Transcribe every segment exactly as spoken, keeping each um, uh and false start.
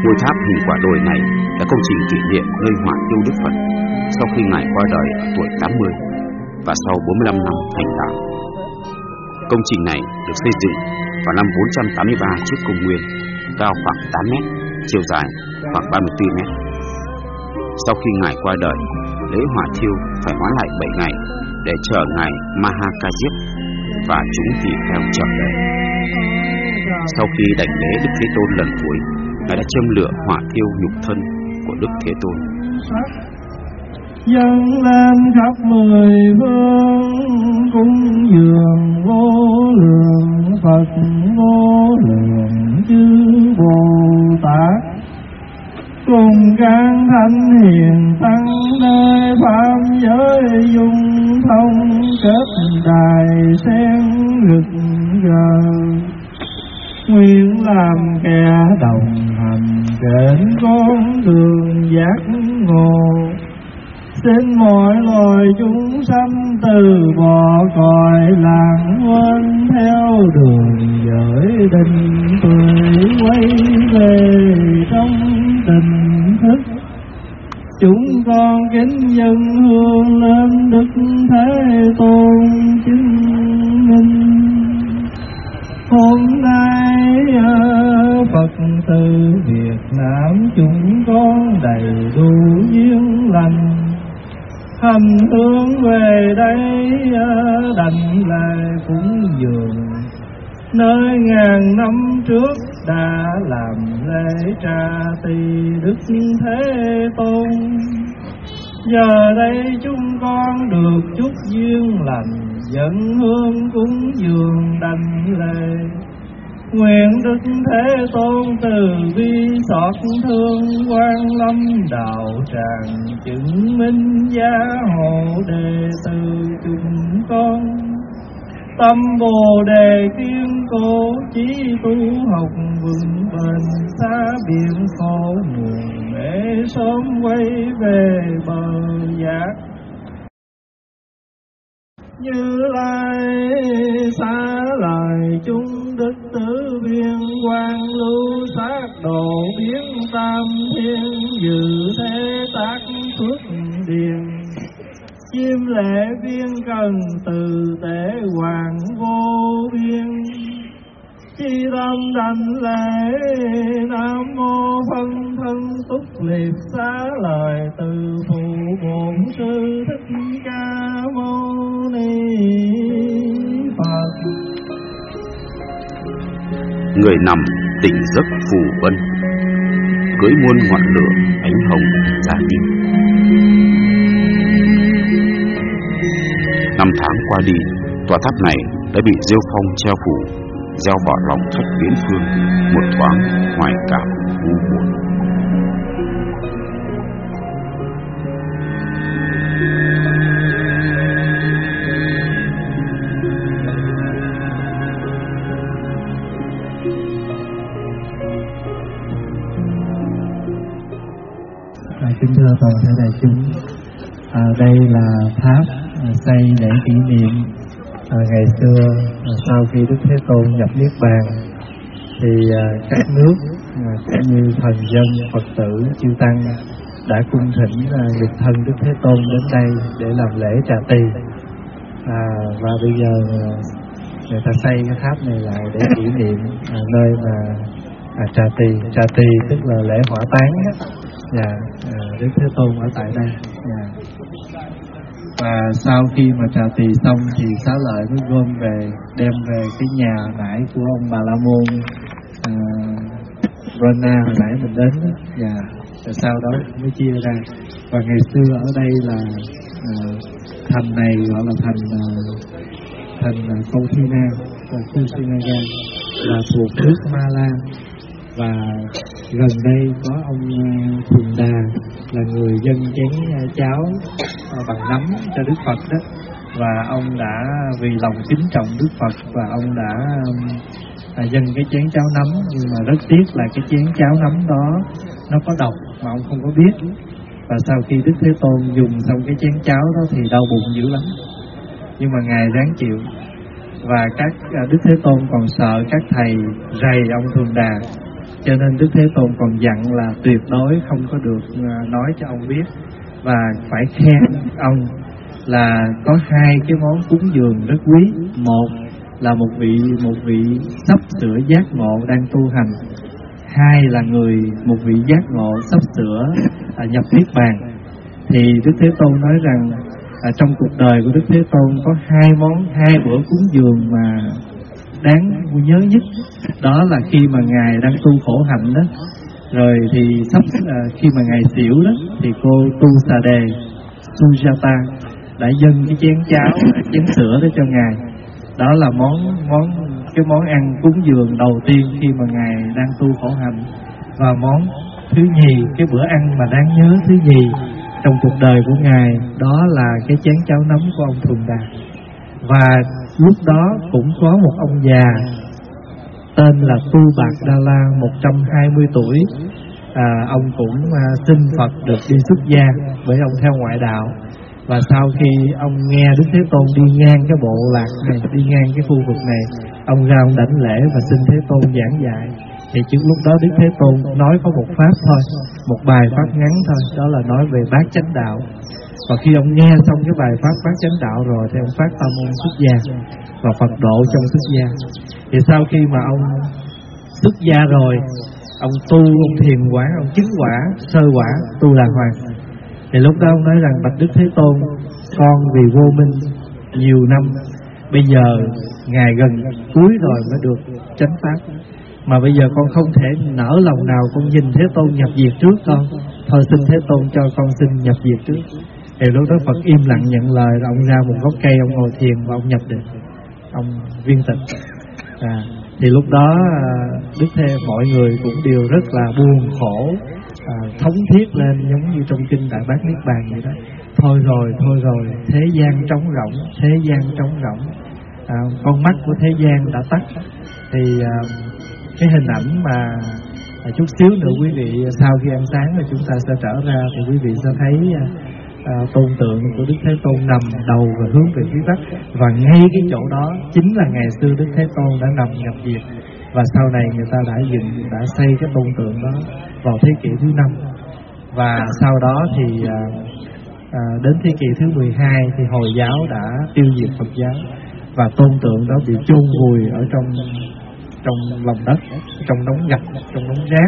Ngôi tháp hình quả đồi này là công trình kỷ niệm nơi hỏa thiêu Đức Phật sau khi Ngài qua đời ở tuổi tám mươi và sau bốn mươi lăm năm thành đạo. Công trình này được xây dựng vào năm bốn trăm tám mươi ba trước công nguyên, cao khoảng tám mét, chiều dài khoảng ba mươi tư mét. Sau khi Ngài qua đời, lễ hỏa thiêu phải hoãn lại bảy ngày để chờ Ngài Mahakajip và chúng tỳ kheo trở về. Sau khi đảnh lễ Đức Thế Tôn lần cuối, Ngài đã châm lửa hỏa thiêu nhục thân của Đức Thế Tôn. Dâng lên khắp mười phương cúng dường vô lượng Phật vô lượng chư Bồ Tát, cùng các thánh hiền tăng nơi pháp giới dung thông kết đài sen rực rỡ, nguyện làm kẻ đồng hành trên con đường giác ngộ. Xin mọi loài chúng sanh từ bỏ cõi lạc quên theo đường giới định tuệ, quay về trong tình thức. Chúng con kính dâng hương lên Đức Thế Tôn chứng minh. Hôm nay Phật tử Việt Nam chúng con đầy đủ duyên lành, hành hướng về đây đảnh lễ cúng dường nơi ngàn năm trước đã làm lễ tra tỳ Đức Thế Tôn. Giờ đây chúng con được chút duyên lành, dẫn hương cúng dường đảnh lễ. Nguyện Đức Thế Tôn từ bi xót thương, quan lâm đạo tràng chứng minh gia hộ đệ tử chúng con. Tâm Bồ Đề kiên cố, chí tu học vững bền, xa biển khổ nguồn để sớm quay về bờ giác. Như Lai xá lời chúng đức tử biên, quan lưu sát độ biến tam thiên, dự thế tác phước điền. Chim lễ viên cần từ tế hoàng vô biên, chi tâm đảnh lễ Nam mô phân thân túc liệt xá lời từ phụ bổn sư Thích Ca Mâu Ni Phật. Người nằm tỉnh giấc phù vân, cưỡi muôn ngọn lửa ánh hồng gia diêm. Năm tháng qua đi, tòa tháp này đã bị rêu phong treo phủ, gieo vào lòng khách viễn phương một thoáng hoài cảm u buồn. À, kính thưa toàn thể đại chúng, à, đây là tháp à, xây để kỷ niệm à, ngày xưa à, sau khi Đức Thế Tôn nhập niết bàn thì à, các nước à, cũng như thần dân Phật tử chư tăng đã cung thỉnh à, nhục thân Đức Thế Tôn đến đây để làm lễ trà tỳ, à, và bây giờ à, người ta xây cái tháp này lại để kỷ niệm à, nơi mà à, trà tỳ trà tỳ tức là lễ hỏa táng á. Dạ, à, Đức Thế Tôn ở tại đây. Dạ. Và sau khi mà trà tỳ xong thì Xá Lợi mới gom về, đem về cái nhà nãy của ông Bà La Môn à, Rona hồi nãy mình đến đó. Dạ. Rồi sau đó mới chia ra. Và ngày xưa ở đây là à, thành này gọi là thành à, thành à, Kauthina và Kusinaga, là thuộc nước Ma La. Và gần đây có ông Thuần Đà là người dân chén cháo bằng nấm cho Đức Phật đó, và ông đã vì lòng kính trọng Đức Phật và ông đã à, dâng cái chén cháo nấm, nhưng mà rất tiếc là cái chén cháo nấm đó nó có độc mà ông không có biết. Và sau khi Đức Thế Tôn dùng xong cái chén cháo đó thì đau bụng dữ lắm, nhưng mà Ngài ráng chịu. Và các à, Đức Thế Tôn còn sợ các thầy rầy ông Thuần Đà, cho nên Đức Thế Tôn còn dặn là tuyệt đối không có được nói cho ông biết, và phải khen ông là có hai cái món cúng dường rất quý. Một là một vị một vị sắp sửa giác ngộ đang tu hành, hai là người một vị giác ngộ sắp sửa à, nhập niết bàn. Thì Đức Thế Tôn nói rằng à, trong cuộc đời của Đức Thế Tôn có hai món hai bữa cúng dường mà đáng nhớ nhất. Đó là khi mà ngài đang tu khổ hạnh đó, rồi thì sắp à, khi mà ngài xỉu đó, thì cô Tu Xà Đề Sujata đã dâng cái chén cháo, chén sữa đó cho ngài. Đó là món món cái món ăn cúng dường đầu tiên khi mà ngài đang tu khổ hạnh. Và món thứ nhì, cái bữa ăn mà đáng nhớ thứ nhì trong cuộc đời của ngài, đó là cái chén cháo nóng của ông Thuần Đạt. Và lúc đó cũng có một ông già tên là Tu Bạc Đa La, một trăm hai mươi tuổi. à, Ông cũng à, xin Phật được đi xuất gia, bởi ông theo ngoại đạo. Và sau khi ông nghe Đức Thế Tôn đi ngang cái bộ lạc này, đi ngang cái khu vực này, ông ra ông đảnh lễ và xin Thế Tôn giảng dạy. Thì trước lúc đó Đức Thế Tôn nói có một pháp thôi, một bài pháp ngắn thôi, đó là nói về bát chánh đạo. Và khi ông nghe xong cái bài pháp bát chánh đạo rồi, thì ông phát tâm ông xuất gia và Phật độ trong xuất gia. Thì sau khi mà ông xuất gia rồi, ông tu, ông thiền quả, ông chứng quả, sơ quả, tu đàng hoàng. Thì lúc đó ông nói rằng bạch Đức Thế Tôn, con vì vô minh nhiều năm, bây giờ ngày gần cuối rồi mới được chánh pháp, mà bây giờ con không thể nở lòng nào con nhìn Thế Tôn nhập diệt trước con. Thôi xin Thế Tôn cho con xin nhập diệt trước. Thì lúc đó Phật im lặng nhận lời, rồi ông ra một gốc cây, ông ngồi thiền và ông nhập định, ông viên tịch. à, Thì lúc đó Đức Thế mọi người cũng đều rất là buồn khổ, à, thống thiết lên giống như trong kinh Đại Bát Niết Bàn vậy đó. Thôi rồi, thôi rồi, thế gian trống rỗng, thế gian trống rỗng, à, con mắt của thế gian đã tắt. Thì à, cái hình ảnh mà à, chút xíu nữa quý vị sau khi ăn sáng là chúng ta sẽ trở ra, thì quý vị sẽ thấy à, à, tôn tượng của Đức Thế Tôn nằm đầu và hướng về phía Bắc. Và ngay cái chỗ đó chính là ngày xưa Đức Thế Tôn đã nằm nhập diệt. Và sau này người ta đã dựng, đã xây cái tôn tượng đó vào thế kỷ thứ năm. Và sau đó thì à, à, đến thế kỷ thứ mười hai thì Hồi giáo đã tiêu diệt Phật giáo, và tôn tượng đó bị chôn vùi ở trong trong lòng đất, trong đống gạch, trong đống rác.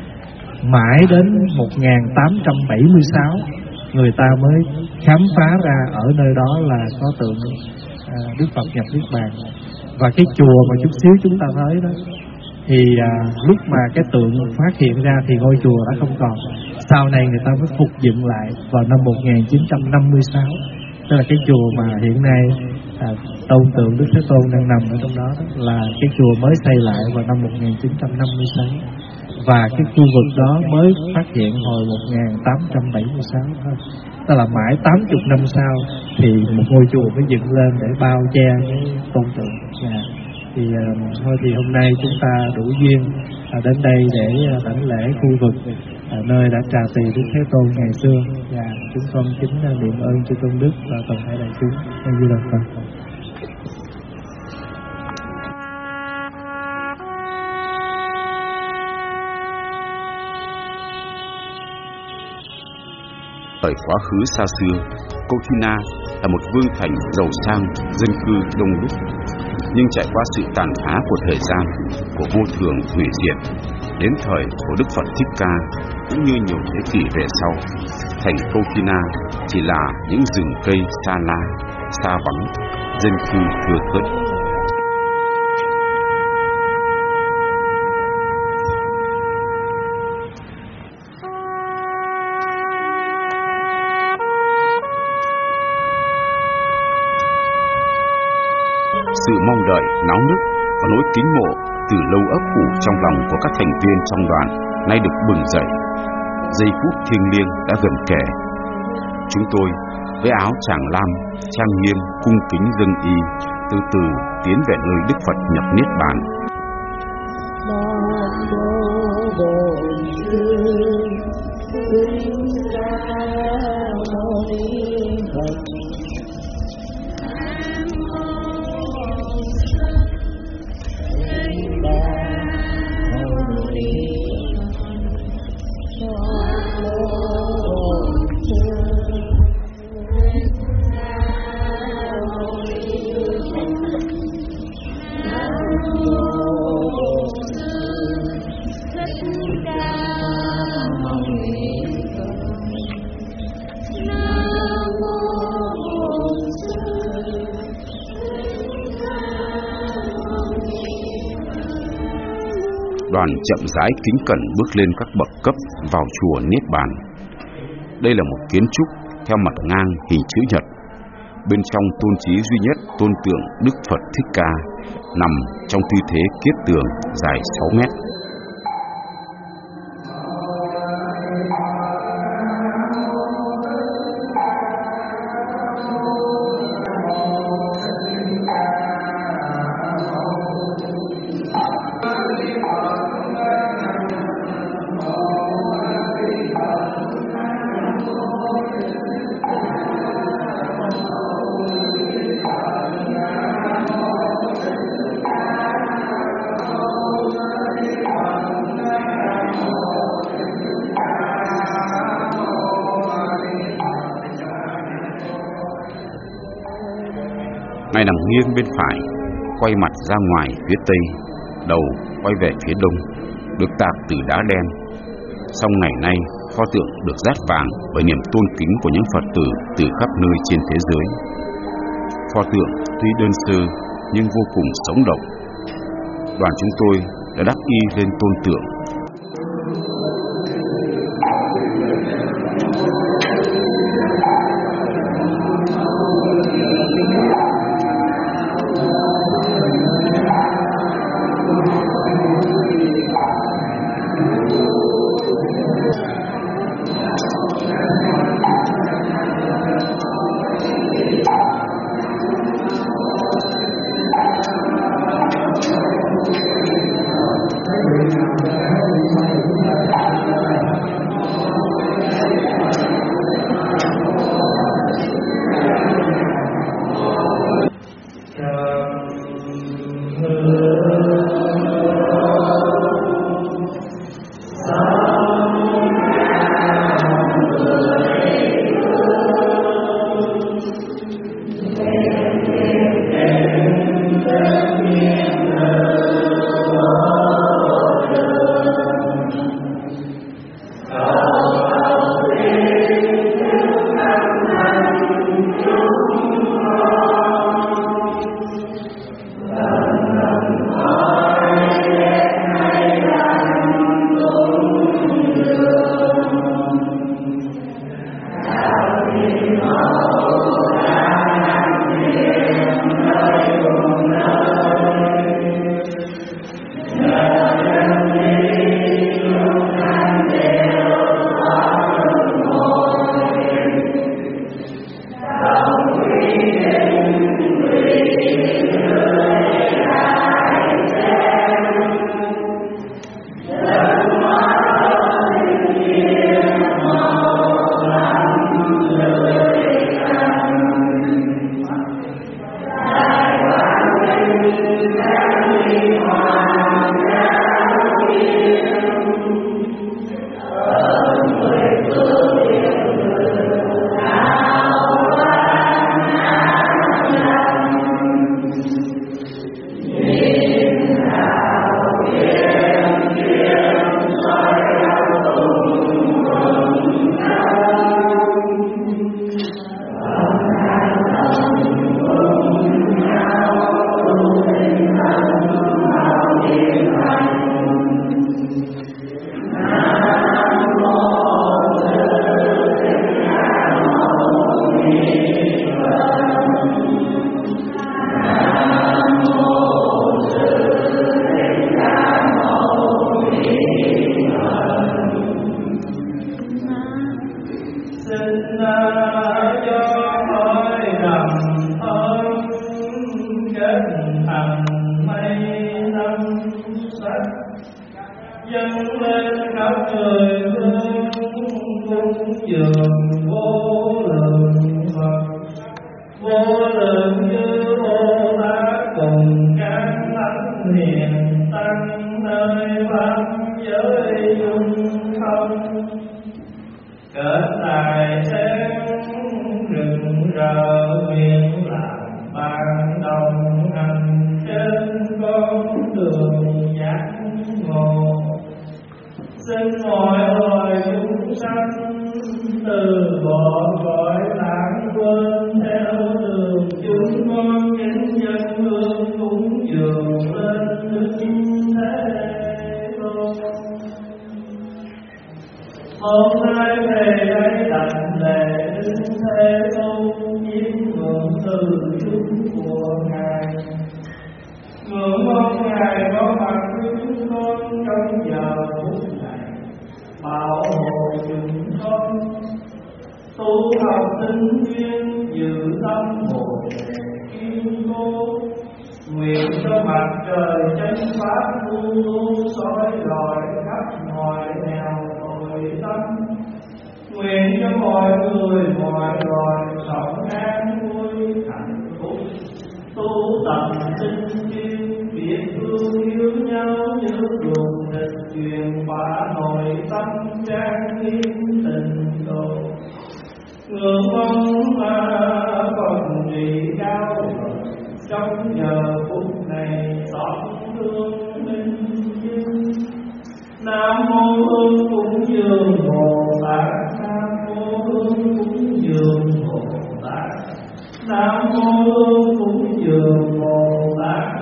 Mãi đến một nghìn tám trăm bảy mươi sáu người ta mới khám phá ra ở nơi đó là có tượng à, Đức Phật nhập niết bàn. Và cái chùa mà chút xíu chúng ta thấy đó, thì à, lúc mà cái tượng phát hiện ra thì ngôi chùa đã không còn. Sau này người ta mới phục dựng lại vào năm một nghìn chín trăm năm mươi sáu. Tức là cái chùa mà hiện nay à, tôn tượng Đức Thế Tôn đang nằm ở trong đó, đó là cái chùa mới xây lại vào năm một nghìn chín trăm năm mươi sáu. Và cái khu vực đó mới phát hiện hồi một nghìn tám trăm bảy mươi sáu thôi. Tức là mãi tám mươi năm sau thì một ngôi chùa mới dựng lên để bao che cái tôn tượng. À, thì à, thôi thì hôm nay chúng ta đủ duyên à, đến đây để à, đảnh lễ khu vực à, nơi đã trà tỳ Đức Thế Tôn ngày xưa. Và chúng con kính à, niệm ơn chư tôn đức và toàn thể đại chúng. A Di Đà Phật. Thời quá khứ xa xưa, Kauthina là một vương thành giàu sang, dân cư đông đúc. Nhưng trải qua sự tàn phá của thời gian, của vô thường hủy diệt, đến thời của Đức Phật Thích Ca cũng như nhiều thế kỷ về sau, thành Kauthina chỉ là những rừng cây xa la, xa vắng, dân cư thưa thớt. Sự mong đợi, náo nức và nỗi kính mộ từ lâu ấp ủ trong lòng của các thành viên trong đoàn nay được bừng dậy. Giây phút thiêng liêng đã gần kề. Chúng tôi với áo tràng lam, trang nghiêm, cung kính dâng y, từ từ tiến về nơi Đức Phật nhập niết bàn. Đoàn chậm rãi kính cẩn bước lên các bậc cấp vào chùa Niết Bàn. Đây là một kiến trúc theo mặt ngang hình chữ nhật. Bên trong tôn chí duy nhất tôn tượng Đức Phật Thích Ca nằm trong tư thế kiết tường dài sáu mét. Ngài nằm nghiêng bên phải, quay mặt ra ngoài phía tây, đầu quay về phía đông, được tạc từ đá đen. Song ngày nay, pho tượng được dát vàng bởi niềm tôn kính của những Phật tử từ khắp nơi trên thế giới. Pho tượng tuy đơn sơ nhưng vô cùng sống động. Đoàn chúng tôi đã đắp y lên tôn tượng. dâng lên khắp người hương cúng dường vô lượng Phật, vô lượng chư Bồ Tát cùng các thánh hiền tăng nơi pháp giới chung không. kết tài sáng rực rỡ miệng làm ban đồng hành trên con đường giác ngộ. Xin mọi loài chúng sanh từ bỏ cõi lãng quên theo đường chúng con kính dân hương cúng dường lên Đức Thế Tôn. Hôm nay về đây đảnh lễ Đức Thế Tôn chiếm ngưỡng từ chúng của Ngài. Ngưỡng mong Ngài có mặt với chúng con trong giờ phút này, bảo hộ chúng con tu học tinh duyên, giữ tâm hồn kiên cố. Nguyện cho mặt trời chánh pháp luôn luôn soi rọi khắp mọi nẻo tội tâm. Nguyện cho mọi người mọi loài sống an vui hạnh phúc, tu tập tinh chuyên, biết thương yêu nhau như luồng địch truyền bá nội tâm trang nghiêm tình độ. Ngưỡng mong mà còn trì cao trong giờ phút này xót thương minh duyên. Nam mô Hương cúng dường Bồ Tát, Nam mô Hương cúng dường Bồ Tát, Nam mô Hương cúng dường Bồ Tát.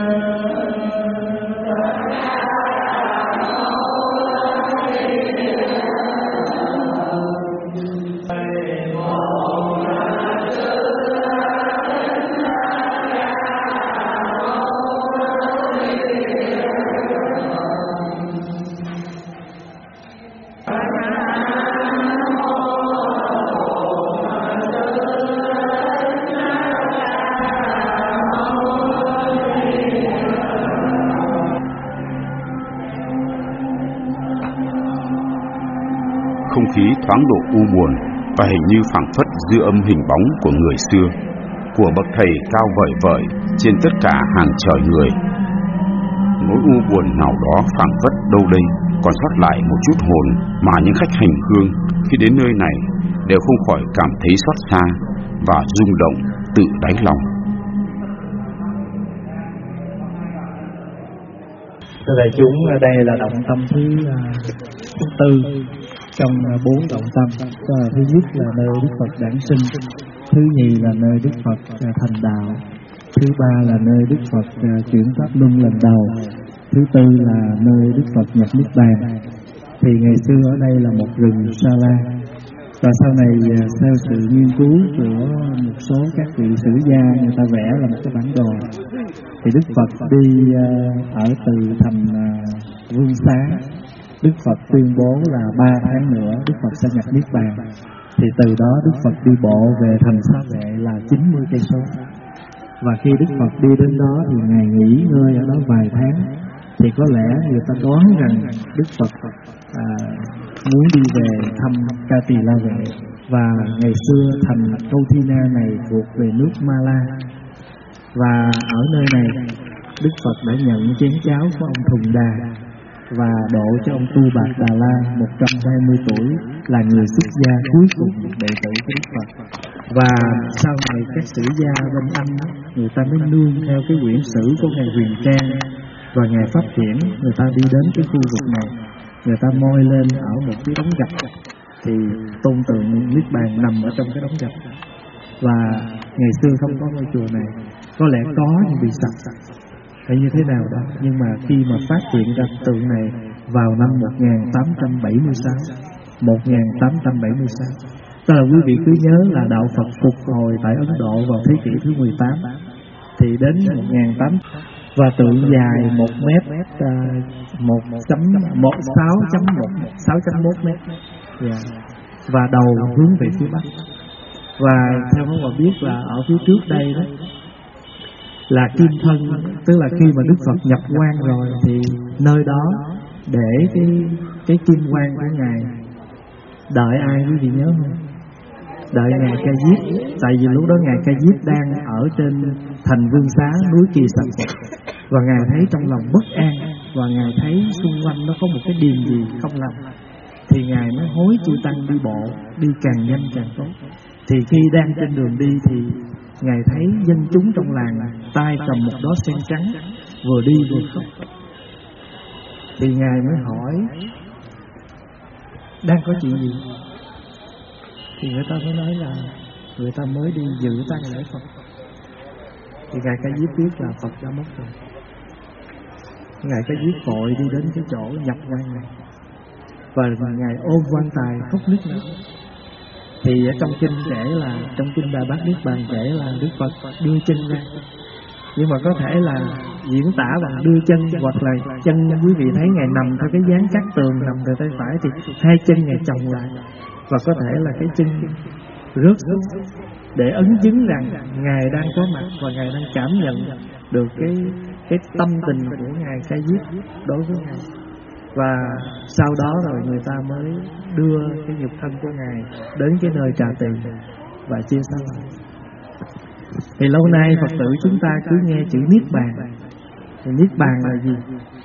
Không khí thoáng độ u buồn và hình như phảng phất dư âm hình bóng của người xưa, của bậc thầy cao vời vợi trên tất cả hàng trời người. Nỗi u buồn nào đó phảng phất đâu đây còn sót lại một chút hồn mà những khách hành hương khi đến nơi này đều không khỏi cảm thấy xót xa và rung động tự đáy lòng. Thưa đại chúng, ở đây là động tâm thứ thứ tư trong bốn động tâm. Đó là thứ nhất là nơi Đức Phật đản sinh, thứ nhì là nơi Đức Phật thành đạo, thứ ba là nơi Đức Phật chuyển pháp luân lần đầu, thứ tư là nơi Đức Phật nhập niết bàn. Thì ngày xưa ở đây là một rừng sa la, và sau này theo sự nghiên cứu của một số các vị sử gia, người ta vẽ là một cái bản đồ. Thì Đức Phật đi ở từ thành Vương Xá, Đức Phật tuyên bố là ba tháng nữa Đức Phật sẽ nhập niết bàn. Thì từ đó Đức Phật đi bộ về thành Xá Vệ là chín mươi cây số. Và khi Đức Phật đi đến đó thì Ngài nghỉ ngơi ở đó vài tháng. Thì có lẽ người ta đoán rằng Đức Phật à, muốn đi về thăm Ca Tỳ La Vệ. Và ngày xưa thành Câu Thi Na này thuộc về nước Ma La. Và ở nơi này Đức Phật đã nhận chén cháo của ông Thùng Đà và độ cho ông Tu Bạt Đà La một trăm hai mươi tuổi là người xuất gia cuối cùng đệ tử của Đức Phật. Và sau này các sử gia bên Anh người ta mới nương theo cái quyển sử của Ngài Huyền Trang và Ngài Pháp Hiển, người ta đi đến cái khu vực này, người ta moi lên ở một cái đống gạch thì tôn tượng Niết Bàn nằm ở trong cái đống gạch. Và ngày xưa không có ngôi chùa này, có lẽ có nhưng bị sập hay như thế nào đó. Nhưng mà khi mà phát hiện ra tượng này vào năm một nghìn tám trăm bảy mươi sáu, một nghìn tám trăm bảy mươi sáu, tức là quý vị cứ nhớ là đạo Phật phục hồi tại Ấn Độ vào thế kỷ thứ mười tám, thì đến một nghìn tám trăm và tượng dài một mét, một chấm một sáu chấm một sáu chấm một mét, yeah. Và đầu hướng về phía bắc. Và theo các bạn biết là ở phía trước đây đó là kim thân, tức là khi mà Đức Phật nhập quan rồi thì nơi đó để cái cái kim quan của Ngài. Đợi ai quý vị nhớ không? Đợi Ngài Ca Diếp. Tại vì lúc đó Ngài Ca Diếp đang ở trên thành Vương Xá, núi Kỳ Sạch Phật, và Ngài thấy trong lòng bất an, và Ngài thấy xung quanh nó có một cái điềm gì không lành. thì Ngài mới hối chư tăng đi bộ, đi càng nhanh càng tốt. Thì khi đang trên đường đi thì Ngài thấy dân chúng trong làng tay cầm một đóa sen trắng, vừa đi vừa khóc. Thì Ngài mới hỏi đang có chuyện gì? Thì người ta mới nói là người ta mới đi dự tang lễ Phật. Thì Ngài Ca Diếp biết là Phật đã mất rồi. Ngài Ca Diếp vội đi đến cái chỗ nhập quan này, và Ngài ôm quan tài khóc nức nở. Thì ở trong kinh kể là, trong kinh Đại Bát Niết Bàn kể là Đức Phật đưa chân ra. Nhưng mà có thể là diễn tả bằng đưa chân, hoặc là chân quý vị thấy Ngài nằm theo cái dáng cát tường, nằm từ tay phải thì hai chân Ngài chồng lại, và có thể là cái chân rớt xuống để ấn chứng rằng Ngài đang có mặt và Ngài đang cảm nhận được cái cái tâm tình của Ngài Ca Diếp đối với Ngài. Và sau đó rồi người ta mới đưa cái nhục thân của Ngài đến cái nơi Trà Tỳ và chia sẻ lại. Thì lâu nay Phật tử chúng ta cứ nghe chữ Niết Bàn. Thì Niết Bàn là gì?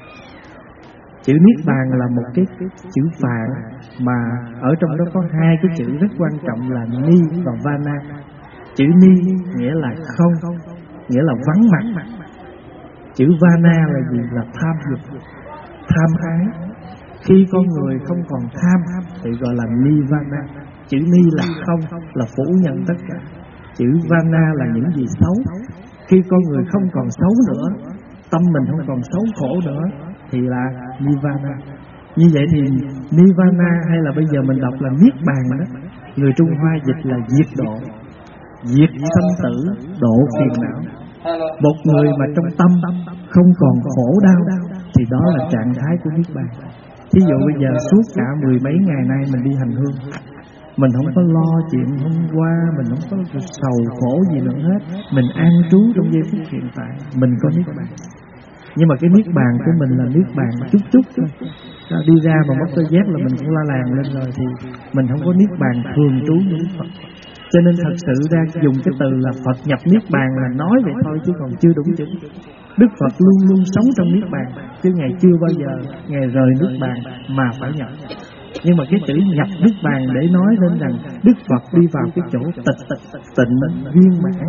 Chữ Niết Bàn là một cái chữ Phạn mà ở trong đó có hai cái chữ rất quan trọng là Ni và Vana. Chữ Ni nghĩa là không, nghĩa là vắng mặt. Chữ Vana là gì? Là tham dục, tham ái. Khi con người không còn tham thì gọi là Nirvana. Chữ Ni là không, là phủ nhận tất cả. Chữ Vana là những gì xấu. Khi con người không còn xấu nữa, tâm mình không còn xấu khổ nữa, thì là Nirvana. Như vậy thì Nirvana hay là bây giờ mình đọc là Niết Bàn đó, người Trung Hoa dịch là diệt độ, diệt sanh tử, độ phiền não. Một người mà trong tâm không còn khổ đau thì đó là trạng thái của Niết Bàn. Thí dụ bây giờ suốt cả mười mấy ngày nay mình đi hành hương, mình không có lo chuyện hôm qua, mình không có sầu khổ gì nữa hết, mình an trú trong giây phút hiện tại, mình có Niết Bàn. Nhưng mà cái Niết Bàn của mình là Niết Bàn chút chút thôi. Đi ra mà mất đôi dép là mình cũng la làng lên rồi, thì mình không có Niết Bàn thường trú như Đức Phật. Cho nên thật sự ra dùng cái từ là Phật nhập Niết Bàn là nói vậy thôi chứ còn chưa đúng chữ. Đức Phật luôn luôn sống trong Niết Bàn, chứ Ngài chưa bao giờ Ngài rời Niết Bàn mà phải nhập. Nhưng mà cái chữ nhập Niết Bàn để nói đến rằng Đức Phật đi vào cái chỗ tịch tịnh viên mãn.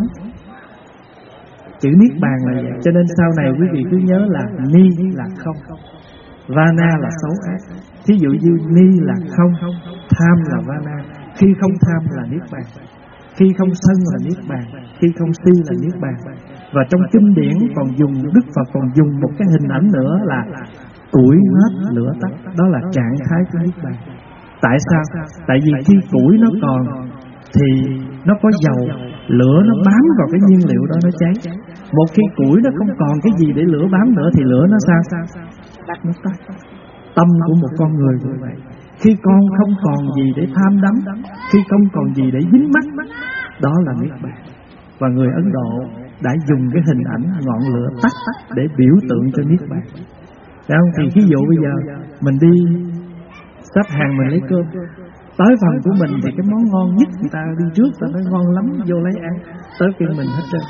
Chữ Niết Bàn là vậy. Cho nên sau này quý vị cứ nhớ là Ni là không, Vana là xấu ác. Thí dụ như Ni là không, tham là Vana. Khi không tham là Niết Bàn, khi không sân là Niết Bàn, khi không si là Niết Bàn. Và trong kinh điển còn dùng, Đức Phật còn dùng một cái hình ảnh nữa là củi hết lửa tắt. Đó là trạng thái của Niết Bàn. Tại sao? Tại vì khi củi nó còn thì nó có dầu, lửa nó bám vào cái nhiên liệu đó nó cháy. Một khi củi nó không còn cái gì để lửa bám nữa thì lửa nó sao? Nó tắt. Tâm của một con người như vậy. Khi con không còn gì để tham đắm, khi không còn gì để dính mắc, đó là Niết Bàn. Và người Ấn Độ đã dùng cái hình ảnh ngọn lửa tắt để biểu tượng cho Niết Bàn. Đấy không? Thì ví dụ bây giờ mình đi xếp hàng mình lấy cơm, tới phần của mình thì cái món ngon nhất người ta đi trước, ta nói ngon lắm, vô lấy ăn. Tới khi mình hết trơn,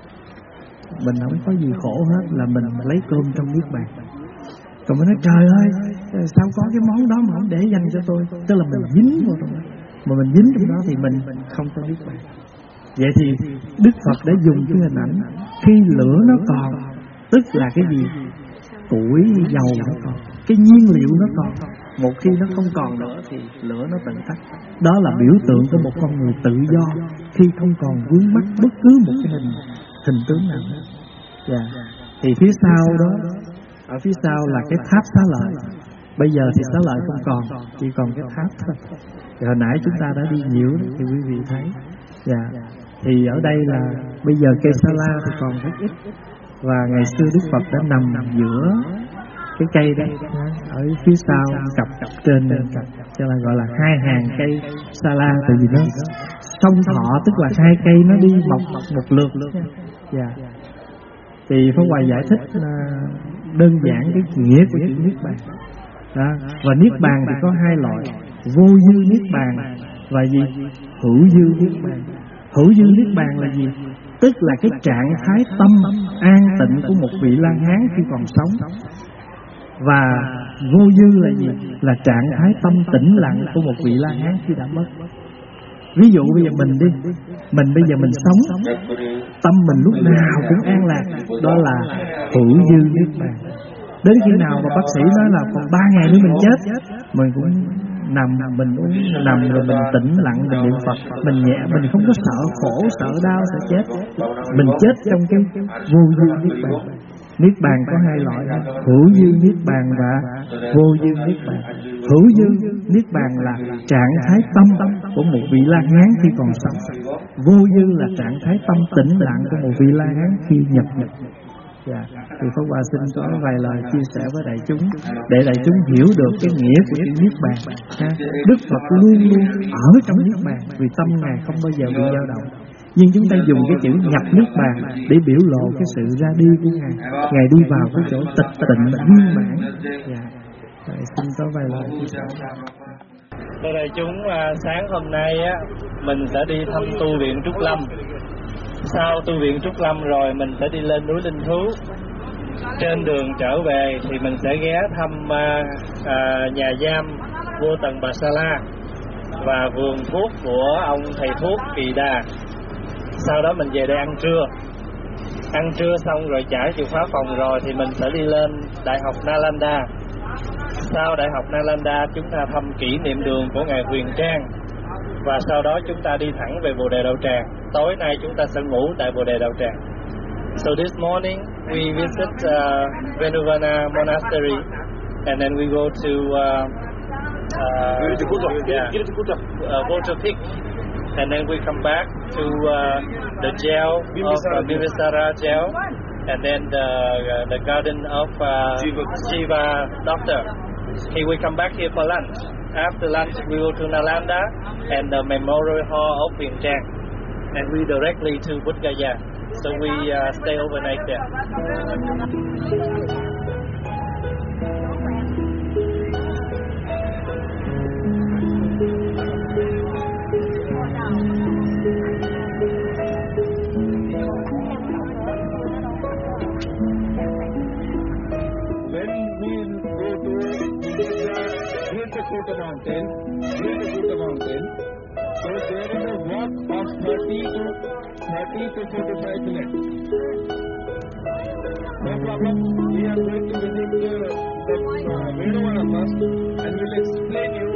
mình không có gì khổ hết, là mình lấy cơm trong Niết Bàn. Còn mình nói trời ơi, sao có cái món đó mà không để dành cho tôi? Tức là mình dính vào trong đó. Mà mình dính trong đó thì mình không có Niết Bàn. Vậy thì Đức Phật đã dùng cái hình ảnh khi lửa nó còn, tức là cái gì? Củi, dầu nó còn, cái nhiên liệu nó còn. Một khi nó không còn nữa thì lửa nó tự tắt. Đó là biểu tượng của một con người tự do khi không còn vướng mắc bất cứ một cái hình hình tướng nào nữa. Yeah. Thì phía sau đó, ở phía sau là cái tháp Xá Lợi. Bây giờ thì Xá Lợi không còn, chỉ còn cái tháp thôi. Thì hồi nãy chúng ta đã đi nhiễu thì quý vị thấy. Yeah. Thì ở đây là bây giờ cây sa la thì còn rất ít. Và ngày xưa Đức Phật đã nằm giữa cái cây đó, ở phía sau cặp cặp trên cặp, cho là gọi là hai hàng cây sa la. Tại vì nó song thọ, tức là hai cây nó đi mọc một lượt. Dạ. Thì Pháp Hòa giải thích đơn giản cái nghĩa của chữ Niết Bàn. Đó. Và Niết Bàn thì có hai loại: vô dư Niết Bàn và gì? Hữu dư Niết Bàn. Hữu dư Niết Bàn là gì? Tức là cái trạng thái tâm an tịnh của một vị La Hán khi còn sống. Và vô dư là gì? Là trạng thái tâm tĩnh lặng của một vị La Hán khi đã mất. Ví dụ bây giờ mình đi, mình bây giờ mình sống, tâm mình lúc nào cũng an lạc, đó là hữu dư niết bàn. Đến khi nào mà bác sĩ nói là còn ba ngày nữa mình chết, mình cũng nằm, mình cũng nằm rồi mình tĩnh lặng, mình niệm Phật, mình nhẹ, mình không có sợ khổ, sợ đau, sợ chết. Mình chết trong cái vô dư niết bàn. Niết bàn có hai loại, hữu dư niết bàn và vô dư niết bàn. Hữu dư niết bàn là trạng thái tâm của một vị La Hán khi còn sống. Vô dư là trạng thái tâm tĩnh lặng của một vị La Hán khi nhập nhập. Dạ, thì Pháp Hòa xin có vài lời chia sẻ với đại chúng để đại chúng hiểu được cái nghĩa của chữ niết bàn. Đức Phật luôn luôn ở trong niết bàn vì tâm Ngài không bao giờ bị dao động. Nhưng chúng ta dùng cái chữ nhập niết bàn để biểu lộ cái sự ra đi của Ngài. Ngài đi vào cái chỗ tịch tịnh viên mãn. Dạ, Thầy xin có vài lời chia sẻ. Thưa đại chúng, sáng hôm nay á, mình sẽ đi thăm tu viện Trúc Lâm. Sau tu viện Trúc Lâm rồi mình sẽ đi lên núi Linh Thú. Trên đường trở về thì mình sẽ ghé thăm uh, uh, nhà giam Vua Tần Bà Sa La và vườn thuốc của ông thầy thuốc Kỳ Đà. Sau đó mình về đây ăn trưa. Ăn trưa xong rồi trả chìa khóa phòng rồi thì mình sẽ đi lên Đại học Nalanda. Sau Đại học Nalanda chúng ta thăm kỷ niệm đường của Ngài Huyền Trang. Và sau đó chúng ta đi thẳng về Bồ Đề Đạo Tràng. Tối nay chúng ta sẽ ngủ tại Bồ Đề Đạo Tràng. So this morning we visit uh, Venuvana Monastery and then we go to uh, uh, yeah, uh, Water Peak and then we come back to uh, the jail of uh, Bimbisara jail and then the, uh, the garden of uh, Jiva Doctor. Here we come back here for lunch. After lunch, we go to Nalanda and the Memorial Hall of Huyền Trang, and we directly to Bodh Gaya. So we uh, stay overnight there. Kuta mountain, near the Kuta mountain. So there is a walk of thirty to thirty to forty-five minutes. No problem. We are going to visit the, the uh, Venuvana first, and we'll explain you.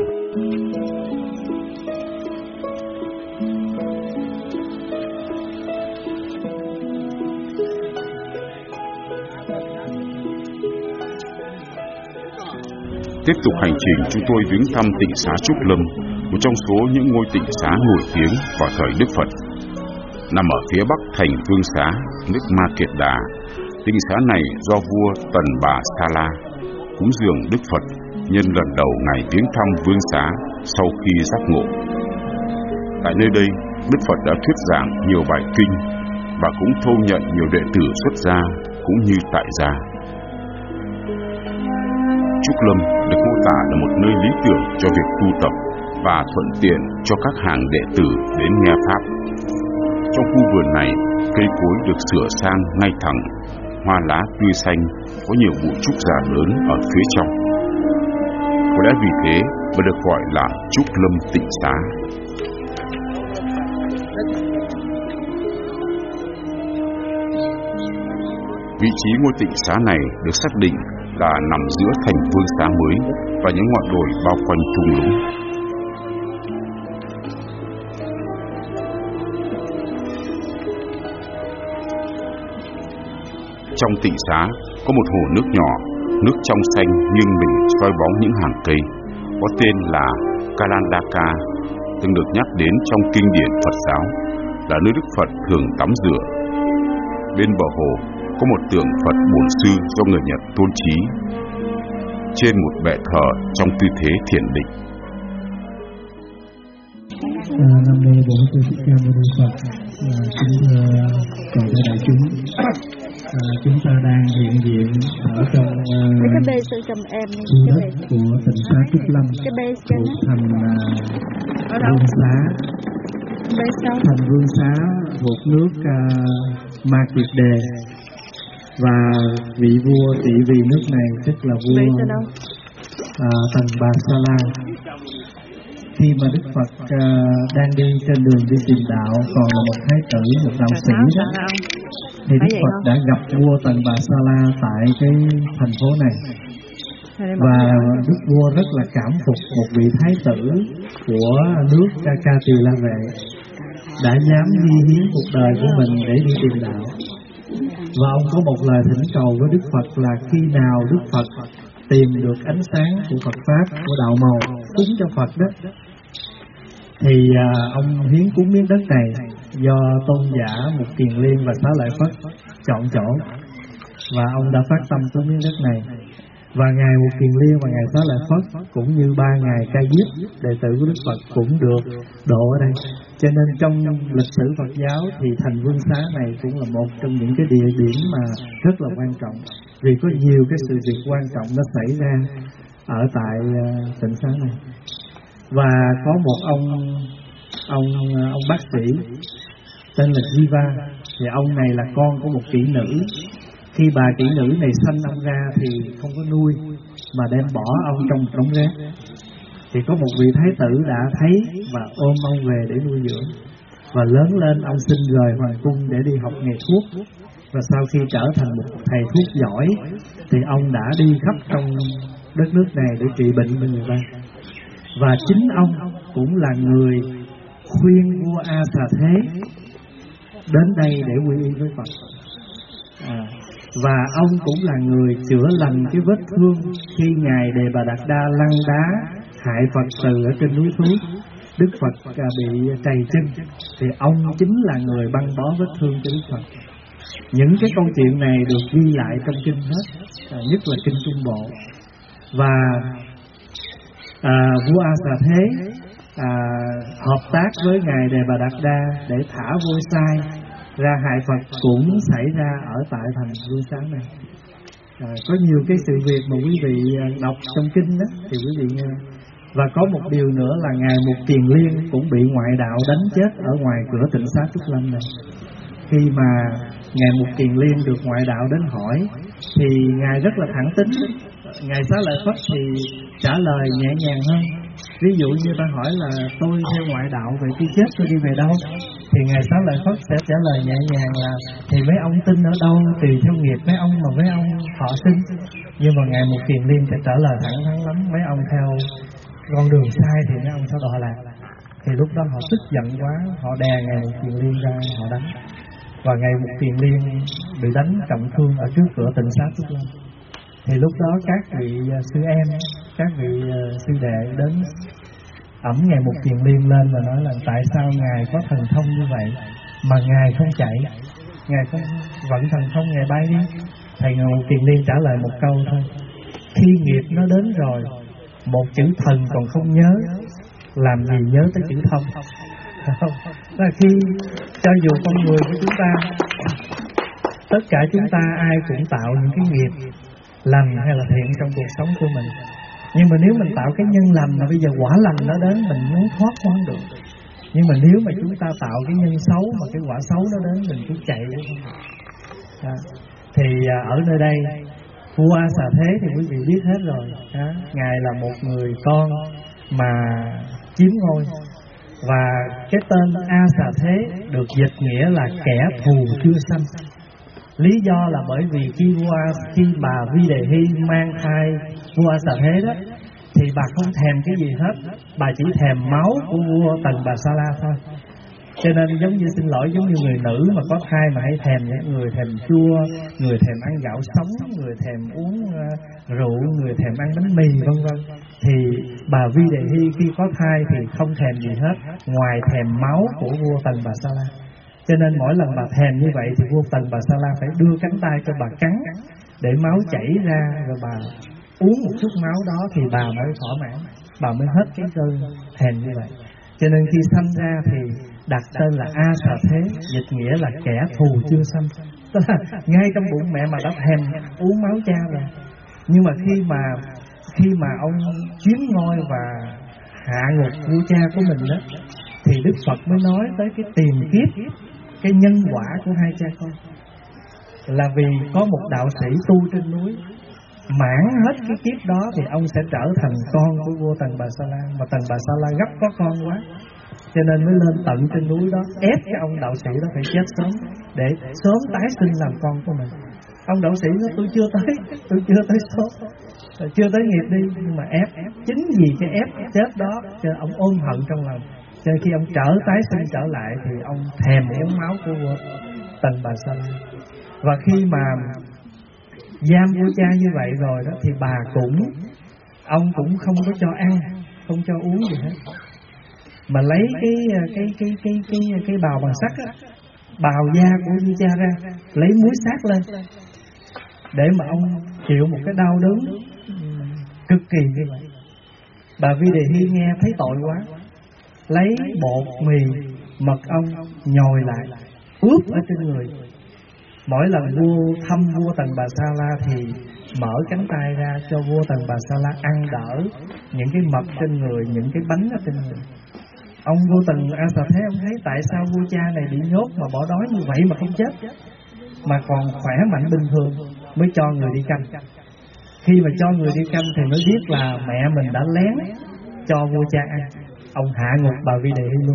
Tiếp tục hành trình, chúng tôi viếng thăm tịnh xá Trúc Lâm, một trong số những ngôi tịnh xá nổi tiếng vào thời Đức Phật. Nằm ở phía bắc thành Vương Xá, nước Ma Kiệt Đà, tịnh xá này do vua Tần Bà Sa La cúng dường Đức Phật nhân lần đầu Ngài viếng thăm Vương Xá sau khi giác ngộ. Tại nơi đây, Đức Phật đã thuyết giảng nhiều bài kinh và cũng thu nhận nhiều đệ tử xuất gia cũng như tại gia. Trúc Lâm được mô tả là một nơi lý tưởng cho việc tu tập và thuận tiện cho các hàng đệ tử đến nghe Pháp. Trong khu vườn này, cây cối được sửa sang ngay thẳng, hoa lá tươi xanh, có nhiều bụi trúc già lớn ở phía trong. Có lẽ vì thế mà được gọi là Trúc Lâm Tịnh Xá. Vị trí ngôi tịnh xá này được xác định là nằm giữa thành Vương Xá mới và những ngọn đồi bao quanh thung lũng. Trong tịnh xá có một hồ nước nhỏ, nước trong xanh nghiêng mình soi bóng những hàng cây, có tên là Kalandaka, từng được nhắc đến trong kinh điển Phật giáo, là nơi Đức Phật thường tắm rửa. Bên bờ hồ có một tượng Phật Bổn Sư do người Nhật tôn trí trên một bệ thờ trong tư thế thiền định. À, Nam mô Bổn Sư Thích Ca Mâu Ni Phật. À, kính thưa toàn thể đại chúng, à, chúng ta đang hiện diện ở trong uh, cái bê sự cầm em khu đất của tịnh xá Trúc Lâm, thuộc thành uh, Vương Xá. Thành Vương Xá thuộc nước uh, Ma Kiệt Đề. Và vị vua trị vì nước này tức là vua à, Tần Bà Sa La. Khi mà Đức Phật à, đang đi trên đường đi tìm đạo, còn là một thái tử, một đạo sĩ đó, thì Đức Phật đã gặp vua Tần Bà Sa La tại cái thành phố này. Và Đức vua rất là cảm phục một vị thái tử của nước Ca Ca Tỳ La Vệ đã dám hy hiến cuộc đời của mình để đi tìm đạo. Và ông có một lời thỉnh cầu với Đức Phật là khi nào Đức Phật tìm được ánh sáng của Phật Pháp, của đạo màu cúng cho Phật đó, thì à, ông hiến cúng miếng đất này do tôn giả Mục Kiền Liên và Xá Lợi Phất chọn chỗ. Và ông đã phát tâm cúng miếng đất này. Và ngài Mục Kiền Liên và ngài Xá Lợi Phất cũng như ba ngài Ca Diếp, đệ tử của Đức Phật cũng được độ ở đây. Cho nên trong lịch sử Phật giáo thì thành Vương Xá này cũng là một trong những cái địa điểm mà rất là quan trọng, vì có nhiều cái sự việc quan trọng nó xảy ra ở tại uh, tỉnh xá này. Và có một ông ông ông bác sĩ tên là Jiva, thì ông này là con của một kỹ nữ. Khi bà kỹ nữ này sanh ông ra thì không có nuôi mà đem bỏ ông trong một đống rác. Thì có một vị thái tử đã thấy và ôm ông về để nuôi dưỡng. Và lớn lên ông xin rời hoàng cung để đi học nghề thuốc. Và sau khi trở thành một thầy thuốc giỏi thì ông đã đi khắp trong đất nước này để trị bệnh cho người ta. Và chính ông cũng là người khuyên vua A Xà Thế đến đây để quy y với Phật. À, và ông cũng là người chữa lành cái vết thương khi ngài Đề Bà Đạt Đa lăn đá hại Phật tử ở trên núi Thú, Đức Phật à, bị trầy chân, thì ông chính là người băng bó vết thương cho Đức Phật. Những cái câu chuyện này được ghi lại trong kinh hết, à, nhất là kinh Trung Bộ. Và à, vua A Xà Thế à, hợp tác với ngài Đề Bà Đạt Đa để thả vua Sai ra hại Phật cũng xảy ra ở tại thành Vương Xá này. À, có nhiều cái sự việc mà quý vị đọc trong kinh đó thì quý vị nghe. Và có một điều nữa là ngài Mục Kiền Liên cũng bị ngoại đạo đánh chết ở ngoài cửa tịnh xá Trúc Lâm này. Khi mà ngài Mục Kiền Liên được ngoại đạo đến hỏi thì ngài rất là thẳng tính. Ngài Xá Lợi Phất thì trả lời nhẹ nhàng hơn. Ví dụ như ta hỏi là tôi theo ngoại đạo, vậy khi chết tôi đi về đâu? Thì ngài Xá Lợi Phất sẽ trả lời nhẹ nhàng là thì mấy ông tin ở đâu tùy theo nghiệp mấy ông mà mấy ông họ tin. Nhưng mà ngài Mục Kiền Liên sẽ trả lời thẳng thắn lắm, mấy ông theo con đường sai thì mấy ông sẽ đọa lạc. Thì lúc đó họ tức giận quá, họ đè ngài Mục Kiền Liên ra, họ đánh. Và ngài Mục Kiền Liên bị đánh trọng thương ở trước cửa tịnh xá Trúc Lâm. Thì lúc đó các vị sư em, các vị sư đệ đến ẩm ngài Mục Kiền Liên lên và nói là tại sao ngài có thần thông như vậy mà ngài không chạy, ngài không vận thần thông, ngài bay đi. Thầy ngài Mục Kiền Liên trả lời một câu thôi: khi nghiệp nó đến rồi, một chữ thần còn không nhớ, làm gì nhớ tới chữ thông. Không, là khi cho dù con người của chúng ta, tất cả chúng ta ai cũng tạo những cái nghiệp lành hay là thiện trong cuộc sống của mình. Nhưng mà nếu mình tạo cái nhân lành mà bây giờ quả lành nó đến, mình muốn thoát không được. Nhưng mà nếu mà chúng ta tạo cái nhân xấu mà cái quả xấu nó đến, mình cứ chạy cũng không được. À, thì à, ở nơi đây vua A Xà Thế thì quý vị biết hết rồi. À, ngài là một người con mà chiếm ngôi. Và cái tên A Xà Thế được dịch nghĩa là kẻ thù chưa sanh. Lý do là bởi vì khi vua khi bà Vi Đề Hy mang thai vua A Xà Thế đó, thì bà không thèm cái gì hết, bà chỉ thèm máu của vua Tần Bà Sa La thôi. Cho nên giống như xin lỗi giống như người nữ mà có thai mà hay thèm vậy, người thèm chua, người thèm ăn gạo sống, người thèm uống uh, rượu, người thèm ăn bánh mì vân vân. Thì bà Vi Đề Hy khi có thai thì không thèm gì hết ngoài thèm máu của vua Tần Bà Sa La. Cho nên mỗi lần bà thèm như vậy thì vua Tần Bà Sa La phải đưa cánh tay cho bà cắn để máu chảy ra, rồi bà uống một chút máu đó thì bà mới thỏa mãn, bà mới hết cái cơn thèm như vậy. Cho nên khi sanh ra thì đặt tên là A Xà Thế, dịch nghĩa là kẻ thù chưa sanh. Tức là ngay trong bụng mẹ mà đã thèm uống máu cha rồi. Nhưng mà khi mà khi mà ông chiếm ngôi và hạ ngục vua cha của mình đó, thì Đức Phật mới nói tới cái tiền kiếp, cái nhân quả của hai cha con. là vì có một đạo sĩ tu trên núi, mãn hết cái kiếp đó thì ông sẽ trở thành con của vua Tần Bà Sa La, mà Tần Bà Sa La gấp có con quá, cho nên mới lên tận trên núi đó ép cái ông đạo sĩ đó phải chết sớm để sớm tái sinh làm con của mình. Ông đạo sĩ nói tôi chưa tới, tôi chưa tới số, chưa tới nghiệp đi, nhưng mà ép, chính vì cái ép chết đó cho ông ôm hận trong lòng. Cho nên khi ông trở tái sinh trở lại thì ông thèm uống máu của vua Tần Bà Sa La. Và khi mà giam vua cha như vậy rồi đó thì bà cũng, ông cũng không có cho ăn, không cho uống gì hết, mà lấy cái cái cái cái cái cái bào bằng sắt á, bào da của vua cha ra, lấy muối sát lên để mà ông chịu một cái đau đớn cực kỳ như vậy. Bà Vi Đề Hy nghe thấy tội quá, lấy bột mì mật ong nhồi lại ướp ở trên người. Mỗi lần vua thăm vua Tần Bà Sa La thì mở cánh tay ra cho vua Tần Bà Sa La ăn đỡ những cái mật trên người, những cái bánh ở trên người. Ông vua Tần A Xà Thế ông thấy tại sao vua cha này bị nhốt mà bỏ đói như vậy mà không chết, mà còn khỏe mạnh bình thường, mới cho người đi canh. Khi mà cho người đi canh thì mới biết là mẹ mình đã lén cho vua cha ăn. Ông hạ ngục bà Vi Đề Hy luôn.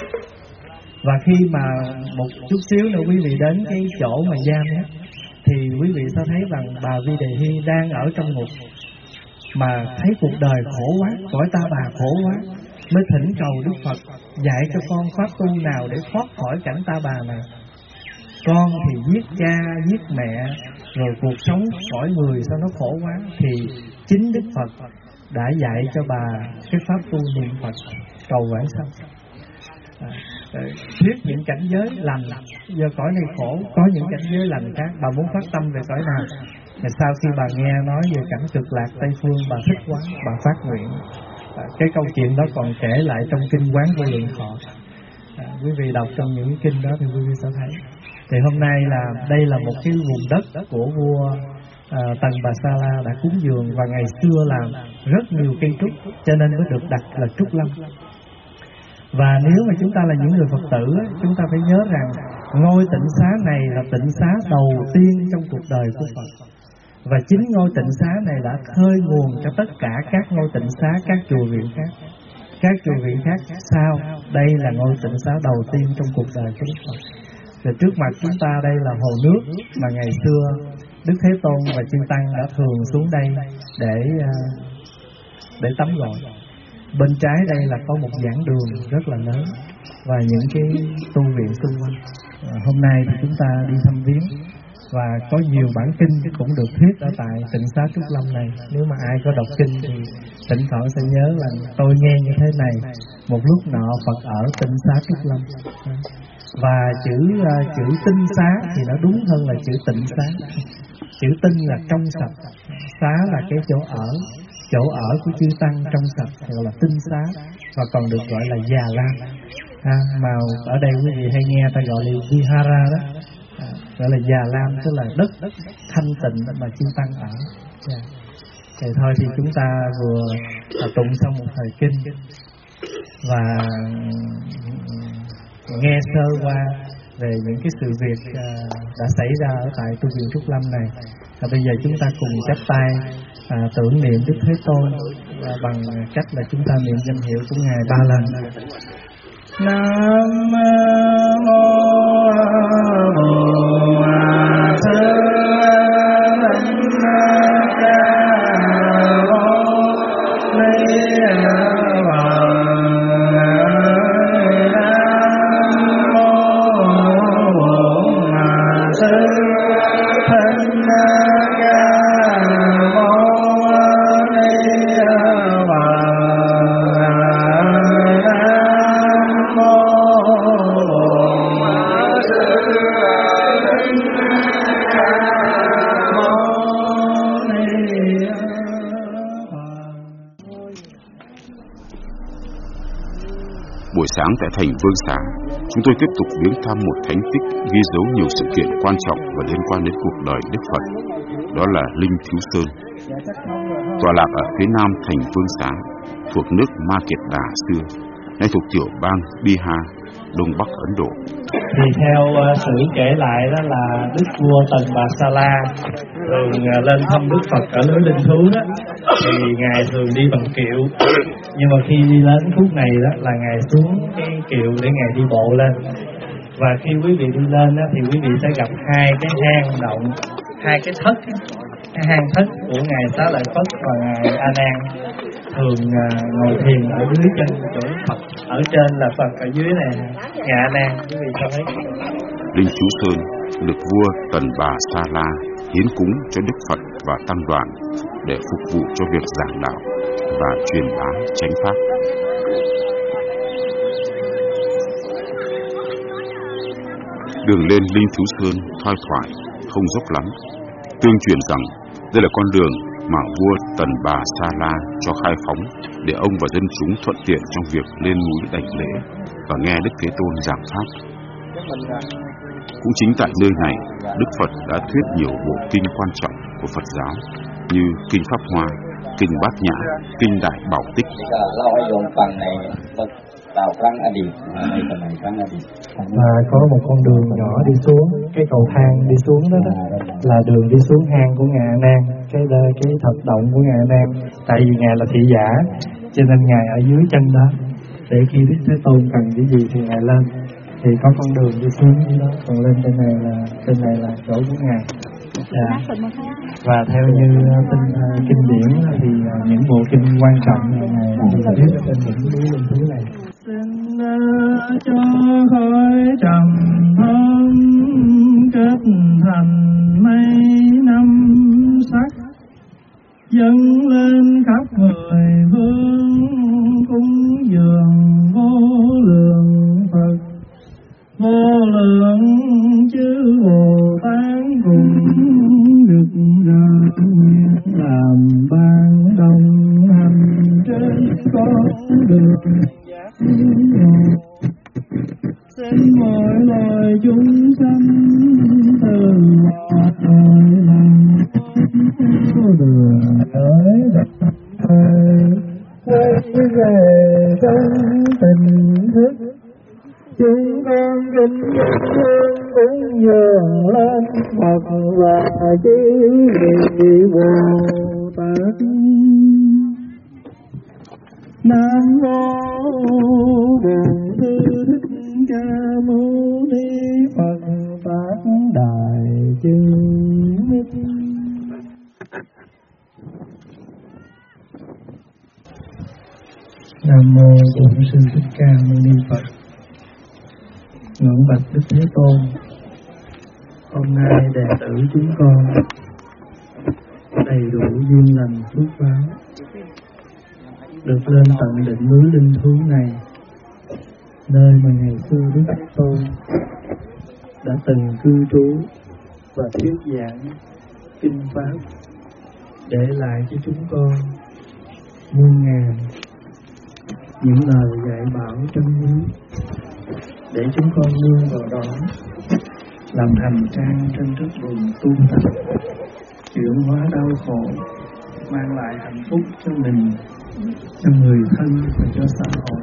Và khi mà một chút xíu nữa quý vị đến cái chỗ mà giam đó, thì quý vị sẽ thấy rằng bà Vi Đề Hy đang ở trong ngục, mà thấy cuộc đời khổ quá, cõi ta bà khổ quá, mới thỉnh cầu Đức Phật dạy cho con pháp tu nào để thoát khỏi cảnh ta bà này. Con thì giết cha, giết mẹ, rồi cuộc sống cõi người sao nó khổ quá, thì chính Đức Phật đã dạy cho bà cái pháp tu niệm Phật cầu vãng sanh. À, thuyết những cảnh giới lành, giờ cõi này khổ, có những cảnh giới lành khác, bà muốn phát tâm về cõi nào? Thì sau khi bà nghe nói về cảnh cực lạc Tây Phương, bà thích quá, bà phát nguyện. À, cái câu chuyện đó còn kể lại trong kinh Quán Vô Lượng Thọ. À, quý vị đọc trong những kinh đó thì quý vị sẽ thấy. Thì hôm nay là đây là một cái vùng đất của vua à, Tần Bà Sa La đã cúng dường, và ngày xưa là rất nhiều cây trúc, cho nên mới được đặt là Trúc Lâm. Và nếu mà chúng ta là những người Phật tử, chúng ta phải nhớ rằng ngôi tịnh xá này là tịnh xá đầu tiên trong cuộc đời của Phật. Và chính ngôi tịnh xá này đã khơi nguồn cho tất cả các ngôi tịnh xá, các chùa viện khác. Các chùa viện khác sao? Đây là ngôi tịnh xá đầu tiên trong cuộc đời của Đức Phật. Rồi trước mặt chúng ta đây là hồ nước mà ngày xưa Đức Thế Tôn và chư Tăng đã thường xuống đây để để tắm gội. Bên trái đây là có một giảng đường rất là lớn và những cái tu viện xung quanh. À, hôm nay thì chúng ta đi thăm viếng và có nhiều bản kinh cũng được thuyết ở tại tịnh xá Trúc Lâm này. Nếu mà ai có đọc kinh thì thỉnh thoảng sẽ nhớ là tôi nghe như thế này: một lúc nọ Phật ở tịnh xá Trúc Lâm. Và chữ chữ tinh xá thì nó đúng hơn là chữ tịnh xá. Chữ tinh là trong sạch, xá là cái chỗ ở, chỗ ở của chư tăng trong sạch gọi là tinh xá, và còn được gọi là già lam. À, mà ở đây quý vị hay nghe ta gọi là vihara đó, à, gọi là già lam, tức là đất thanh tịnh mà chư tăng ở. Yeah. Thì thôi thì chúng ta vừa tụng xong một thời kinh và nghe sơ qua về những cái sự việc đã xảy ra ở tại tu viện Trúc Lâm này. Và bây giờ chúng ta cùng chắp tay à, tưởng niệm Đức Thế Tôn à, bằng cách là chúng ta niệm danh hiệu của Ngài ba lần. Nam mô Bổn Sư sáng tại thành Vương Xá, chúng tôi tiếp tục viếng thăm một thánh tích ghi dấu nhiều sự kiện quan trọng và liên quan đến cuộc đời Đức Phật, đó là Linh Thiếu Sơn, tọa lạc ở phía nam thành Vương Xá, thuộc nước Ma Kiệt Đà xưa, nay thuộc tiểu bang Bihar, Đông Bắc Ấn Độ. Thì theo uh, sử kể lại đó là Đức vua Tần Bà Sa La thường uh, lên thăm Đức Phật ở núi Linh Thú đó, thì ngài thường đi bằng kiệu. Nhưng mà khi đi đến khúc này đó là ngài xuống cái kiệu để ngài đi bộ lên. Và khi quý vị đi lên đó, thì quý vị sẽ gặp hai cái hang động, hai cái thất, cái hang thất của ngài Xá Lợi Phất và ngài A Nan thường uh, ngồi thiền ở dưới chân chỗ Phật, ở trên là Phật, ở dưới này ngài A Nan. Quý vị cho thấy Linh Chú Sơn được vua Tần Bà Sa La hiến cúng cho Đức Phật và tăng đoàn để phục vụ cho việc giảng đạo và truyền bá chánh pháp. Đường lên Linh Chú Sơn thoai thoải, không dốc lắm. Tương truyền rằng đây là con đường mà vua Tần Bà Sa La cho khai phóng để ông và dân chúng thuận tiện trong việc lên núi đảnh lễ và nghe Đức Thế Tôn giảng pháp. Cũng chính tại nơi này, Đức Phật đã thuyết nhiều bộ kinh quan trọng của Phật giáo như Kinh Pháp Hoa, Kinh Bát Nhã, Kinh Đại Bảo Tích. Và có một con đường nhỏ đi xuống, cái cầu thang đi xuống đó, đó là đường đi xuống hang của ngài A Nan, cái cái thật động của ngài A Nan. Tại vì ngài là thị giả, cho nên ngài ở dưới chân đó, để khi Đức Thế Tôn cần cái gì thì ngài lên. Thì có con đường đi xuống dưới đó, còn lên trên này là trên này là chỗ của ngài. Dạ. Và theo như tin uh, kinh điển thì uh, những bộ kinh quan trọng này ngài viết ở trên những núi Linh Thú này. Xin uh, cho khỏi trầm thơm kết thành mấy năm sắc, dâng lên khắp mười phương cúng dường vô lượng Phật, vô lượng chư Bồ Tát cùng được ra làm ban đồng hành trên con đường. Xin mọi loài chúng sanh từ mọi lòng có đường tới đất quay về trong tình thức. Chúng con kính hương cúng dường lên Phật và chư vị Bồ Tát. Nam mô Bổn Sư Thích Ca Mâu Ni Phật. Phát Đại Chứng Minh. Nam mô Bổn Sư Thích Ca Mâu Ni Phật. Ngưỡng bạch Đức Thế Tôn, hôm nay đệ tử chúng con đầy đủ duyên lành phước báo, được lên tận đỉnh núi Linh Thú này, nơi mà ngày xưa Đức Thế Tôn đã từng cư trú và thuyết giảng kinh pháp, để lại cho chúng con muôn ngàn những lời dạy bảo chân lý, để chúng con nương vào đó làm hành trang trên đất đường tu tập, chuyển hóa đau khổ, mang lại hạnh phúc cho mình, cho người thân và cho xã hội.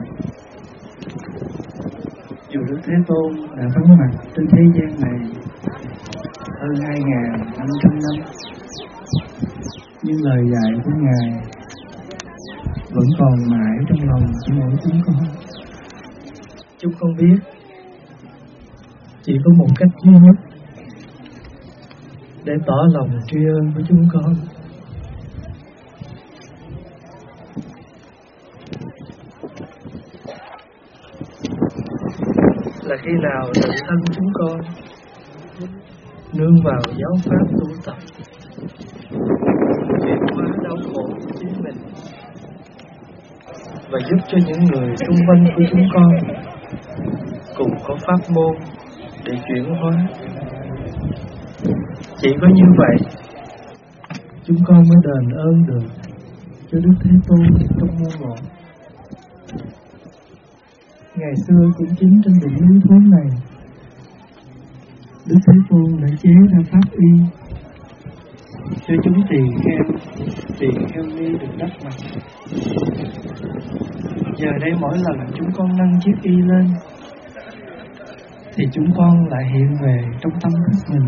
Dù Đức Thế Tôn đã vắng mặt trên thế gian này hơn hai nghìn năm trăm năm, nhưng lời dạy của Ngài vẫn còn mãi trong lòng của mỗi chúng con. Chúng con biết chỉ có một cách duy nhất để tỏ lòng tri ân với chúng con, là khi nào tự thân chúng con nương vào giáo pháp tu tập, chuyển hóa đau khổ của chính mình và giúp cho những người xung quanh của chúng con cùng có pháp môn để chuyển hóa. Chỉ có như vậy chúng con mới đền ơn được cho Đức Thế Tôn trong muôn loài. Ngày xưa cũng chính trên đỉnh núi Thú này, Đức Thế Tôn đã chế ra pháp y cho chúng tỳ kheo, tỳ kheo ni được đắc mặt. Giờ đây mỗi lần chúng con nâng chiếc y lên thì chúng con lại hiện về trong tâm thức mình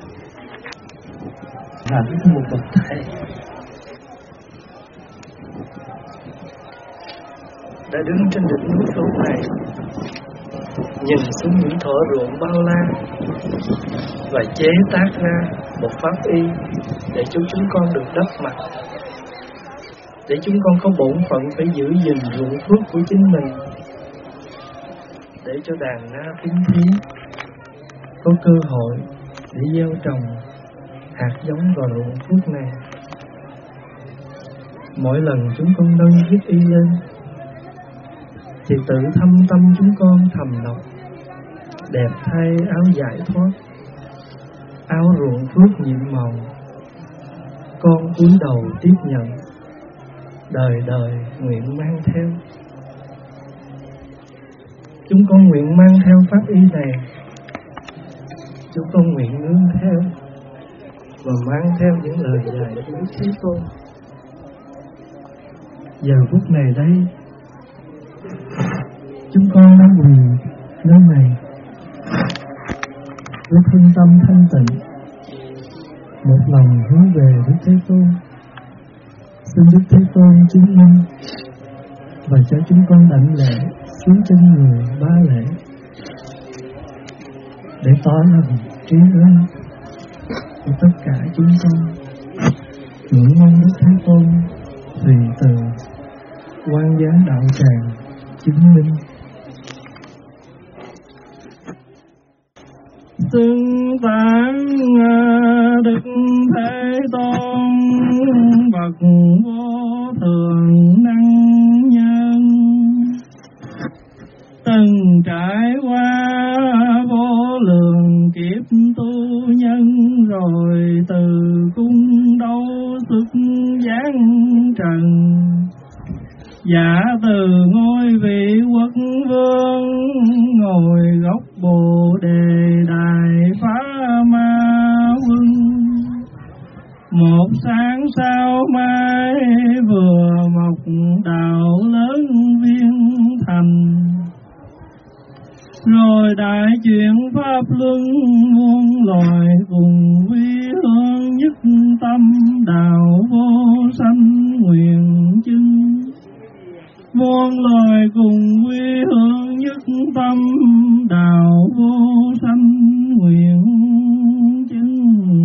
là một bậc thầy đã đứng trên đỉnh núi Phổ này, nhìn xuống những thửa ruộng bao la và chế tác ra một pháp y để cho chúng con được đắp mặt, để chúng con có bổn phận phải giữ gìn ruộng phước của chính mình, để cho đàn na thính thiến có cơ hội để gieo trồng hạt giống vào ruộng phước này. Mỗi lần chúng con nâng chiếc y lên thì tự thâm tâm chúng con thầm đọc: đẹp thay áo giải thoát, áo ruộng phước nhiệm màu, con cúi đầu tiếp nhận, đời đời nguyện mang theo. Chúng con nguyện mang theo pháp y này, chúng con nguyện nương theo và mang theo những lời dạy của Đức Thế Tôn. Giờ phút này đây, chúng con đang quỳ nơi này với thân tâm thanh tịnh, một lòng hướng về Đức Thế Tôn. Xin Đức Thế Tôn chứng minh và cho chúng con đảnh lễ xuống chân người ba lễ để tỏ lòng trí ơn của tất cả chúng con. Ngưỡng mong Đức Thế Tôn tùy từ quan giáng đạo tràng chứng minh. Xưng tán Đức Thế Tôn bậc vô thường năng nhân, từng trải qua vô lượng kiếp tu nhân, rồi từ cung đấu xuất giáng trần, giả từ ngôi vị quốc vương, ngồi góc bồ đề đài phá ma quân. Một sáng sao mai vừa mọc đạo lớn viên thành, rồi đại chuyện pháp luân muôn loài cùng quy hương, nhất tâm đạo vô sanh nguyện chứng. Muôn loài cùng quy hương, nhất tâm đạo vô sanh nguyện chứng.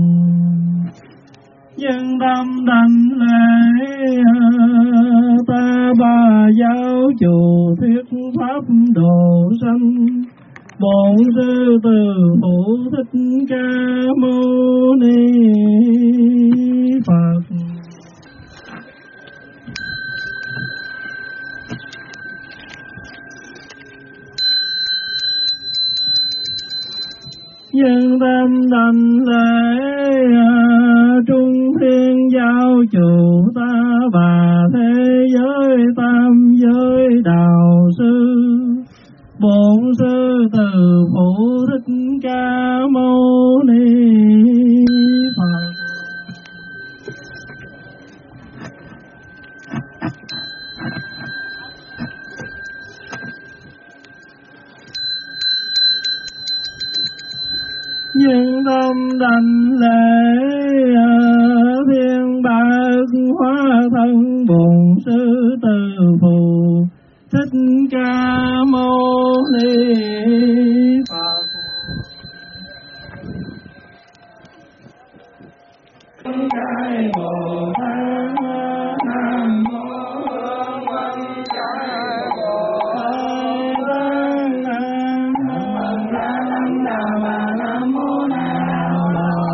Nhân tâm đảnh lễ ta bà giáo chủ thuyết pháp độ sanh, bổn sư từ phụ Thích Ca Mâu Ni Phật. Nhân tâm đảnh lễ trung thiên giáo chủ ta bà thế giới tam giới đạo sư, bổn sư từ phụ Thích Ca Mâu Ni Phật. Nhân tâm đảnh lễ thiên ba hóa thân, bổn sư từ phụ Thích Ca Mâu Ni Phật. Cái Bồ Tát Nam Mô Hương Văn Cái Bồ Tát Nam Mô Nam Nam Nam Mô Nam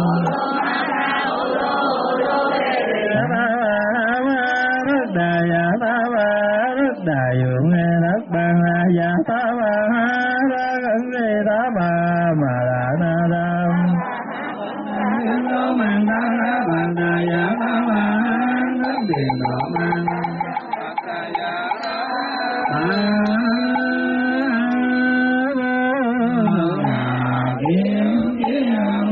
Rất Đà Dạ Ta Ba Rất Đà Dượng Đất Ban Dạ Ta Ba Rất Ấn Ri Ta Ba Mà Đà Na Đam Mang Ta Bà Đà Dạ Ta Ba Rất Điền Độ Mang Đà Dạ Ta Ba Kiếm Kiếm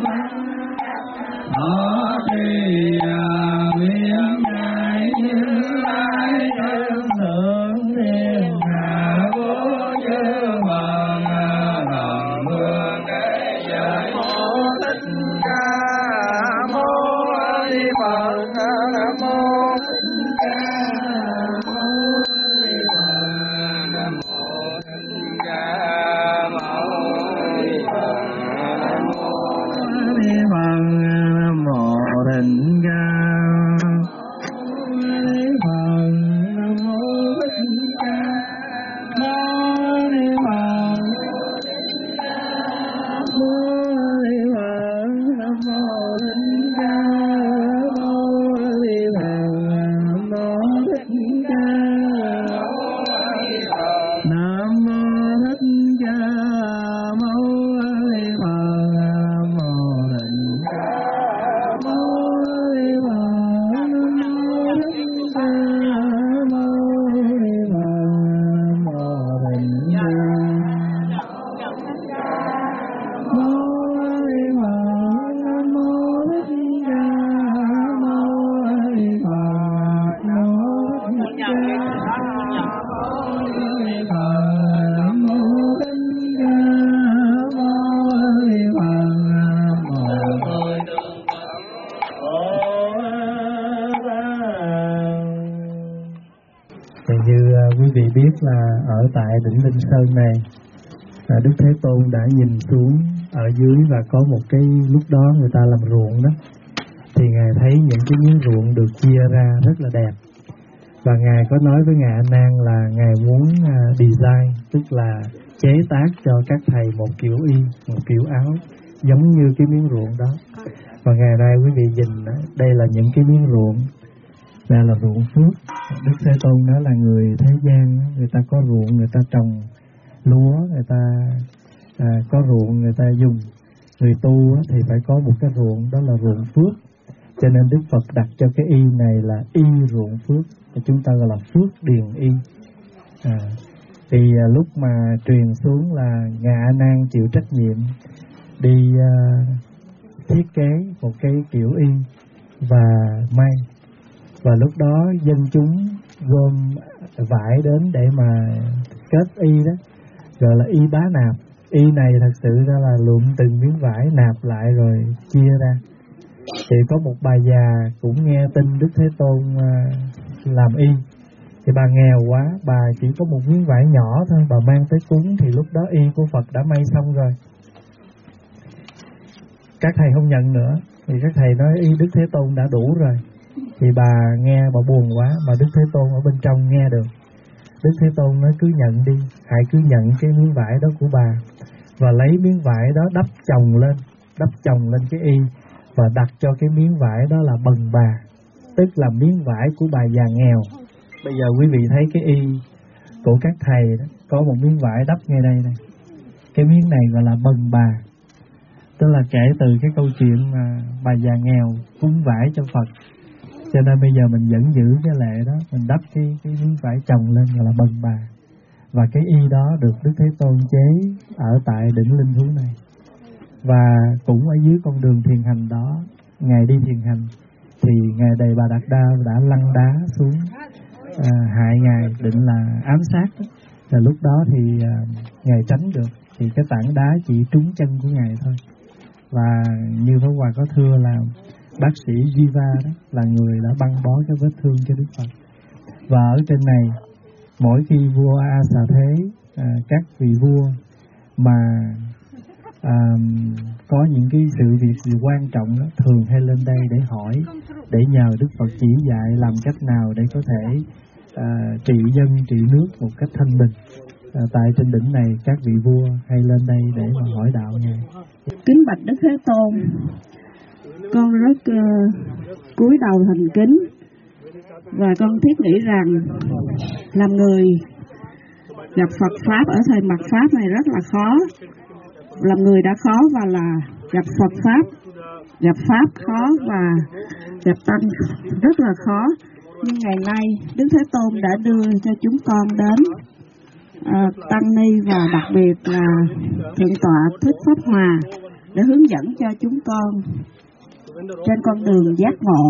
Thọ Trì Viễn Ngài Như Lai Thượng Thiên biết là ở tại đỉnh Linh Sơn này, à, Đức Thế Tôn đã nhìn xuống ở dưới và có một cái lúc đó người ta làm ruộng đó, thì Ngài thấy những cái miếng ruộng được chia ra rất là đẹp. Và Ngài có nói với Ngài A Nan là Ngài muốn uh, design, tức là chế tác cho các thầy một kiểu y, một kiểu áo giống như cái miếng ruộng đó. Và ngày nay quý vị nhìn đó, đây là những cái miếng ruộng, đây là ruộng phước. Đức Thế Tôn nói là người thế gian, người ta có ruộng, người ta trồng lúa, người ta à, có ruộng người ta dùng. Người tu thì phải có một cái ruộng, đó là ruộng phước. Cho nên Đức Phật đặt cho cái y này là y ruộng phước, và chúng ta gọi là phước điền y. À, thì à, lúc mà truyền xuống là Ngài A Nan chịu trách nhiệm đi à, thiết kế một cái kiểu y và may. Và lúc đó dân chúng gom vải đến để mà kết y đó, gọi là y bá nạp. Y này thật sự ra là lượm từng miếng vải nạp lại rồi chia ra. Thì có một bà già cũng nghe tin Đức Thế Tôn làm y, thì bà nghèo quá, bà chỉ có một miếng vải nhỏ thôi, bà mang tới cúng, thì lúc đó y của Phật đã may xong rồi. Các thầy không nhận nữa, thì các thầy nói y Đức Thế Tôn đã đủ rồi. Thì bà nghe bà buồn quá, mà Đức Thế Tôn ở bên trong nghe được. Đức Thế Tôn nói cứ nhận đi, hãy cứ nhận cái miếng vải đó của bà, và lấy miếng vải đó đắp chồng lên, đắp chồng lên cái y, và đặt cho cái miếng vải đó là bần bà, tức là miếng vải của bà già nghèo. Bây giờ quý vị thấy cái y của các thầy đó, có một miếng vải đắp ngay đây này. Cái miếng này gọi là bần bà, tức là kể từ cái câu chuyện mà bà già nghèo cúng vải cho Phật. Cho nên bây giờ mình vẫn giữ cái lệ đó, mình đắp cái, cái miếng vải chồng lên gọi là bần bà. Và cái y đó được Đức Thế Tôn chế ở tại đỉnh Linh Thú này. Và cũng ở dưới con đường thiền hành đó, Ngài đi thiền hành, thì Ngài Đề Bà Đạt Đa đã lăn đá xuống à, hại Ngài, định là ám sát đó. Và lúc đó thì à, Ngài tránh được, thì cái tảng đá chỉ trúng chân của Ngài thôi. Và như Pháp Hòa có thưa là bác sĩ Jiva đó là người đã băng bó cái vết thương cho Đức Phật. Và ở trên này, mỗi khi vua A Xà Thế, à, các vị vua mà à, có những cái sự việc gì quan trọng đó, thường hay lên đây để hỏi, để nhờ Đức Phật chỉ dạy làm cách nào để có thể à, trị dân, trị nước một cách thanh bình. À, tại trên đỉnh này các vị vua hay lên đây để mà hỏi đạo Ngài. Kính bạch Đức Thế Tôn, con rất uh, cúi đầu thành kính, và con thiết nghĩ rằng làm người gặp Phật Pháp ở thời mạt Pháp này rất là khó. Làm người đã khó, và là gặp Phật Pháp, gặp Pháp khó, và gặp Tăng rất là khó. Nhưng ngày nay Đức Thế Tôn đã đưa cho chúng con đến uh, Tăng Ni, và đặc biệt là Thượng tọa Thích Pháp Hòa để hướng dẫn cho chúng con trên con đường giác ngộ.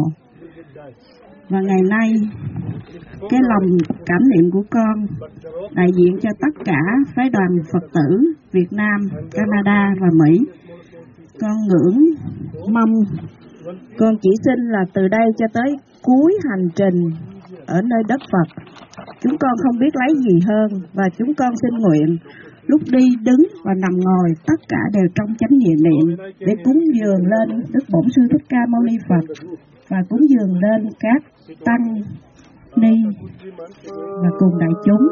Và ngày nay cái lòng cảm niệm của con đại diện cho tất cả phái đoàn Phật tử Việt Nam, Canada và Mỹ. Con ngưỡng mong con chỉ xin là từ đây cho tới cuối hành trình ở nơi đất Phật, chúng con không biết lấy gì hơn, và chúng con xin nguyện lúc đi, đứng và nằm ngồi tất cả đều trong chánh niệm niệm, để cúng dường lên Đức Bổn Sư Thích Ca Mâu Ni Phật, và cúng dường lên các tăng ni và cùng đại chúng.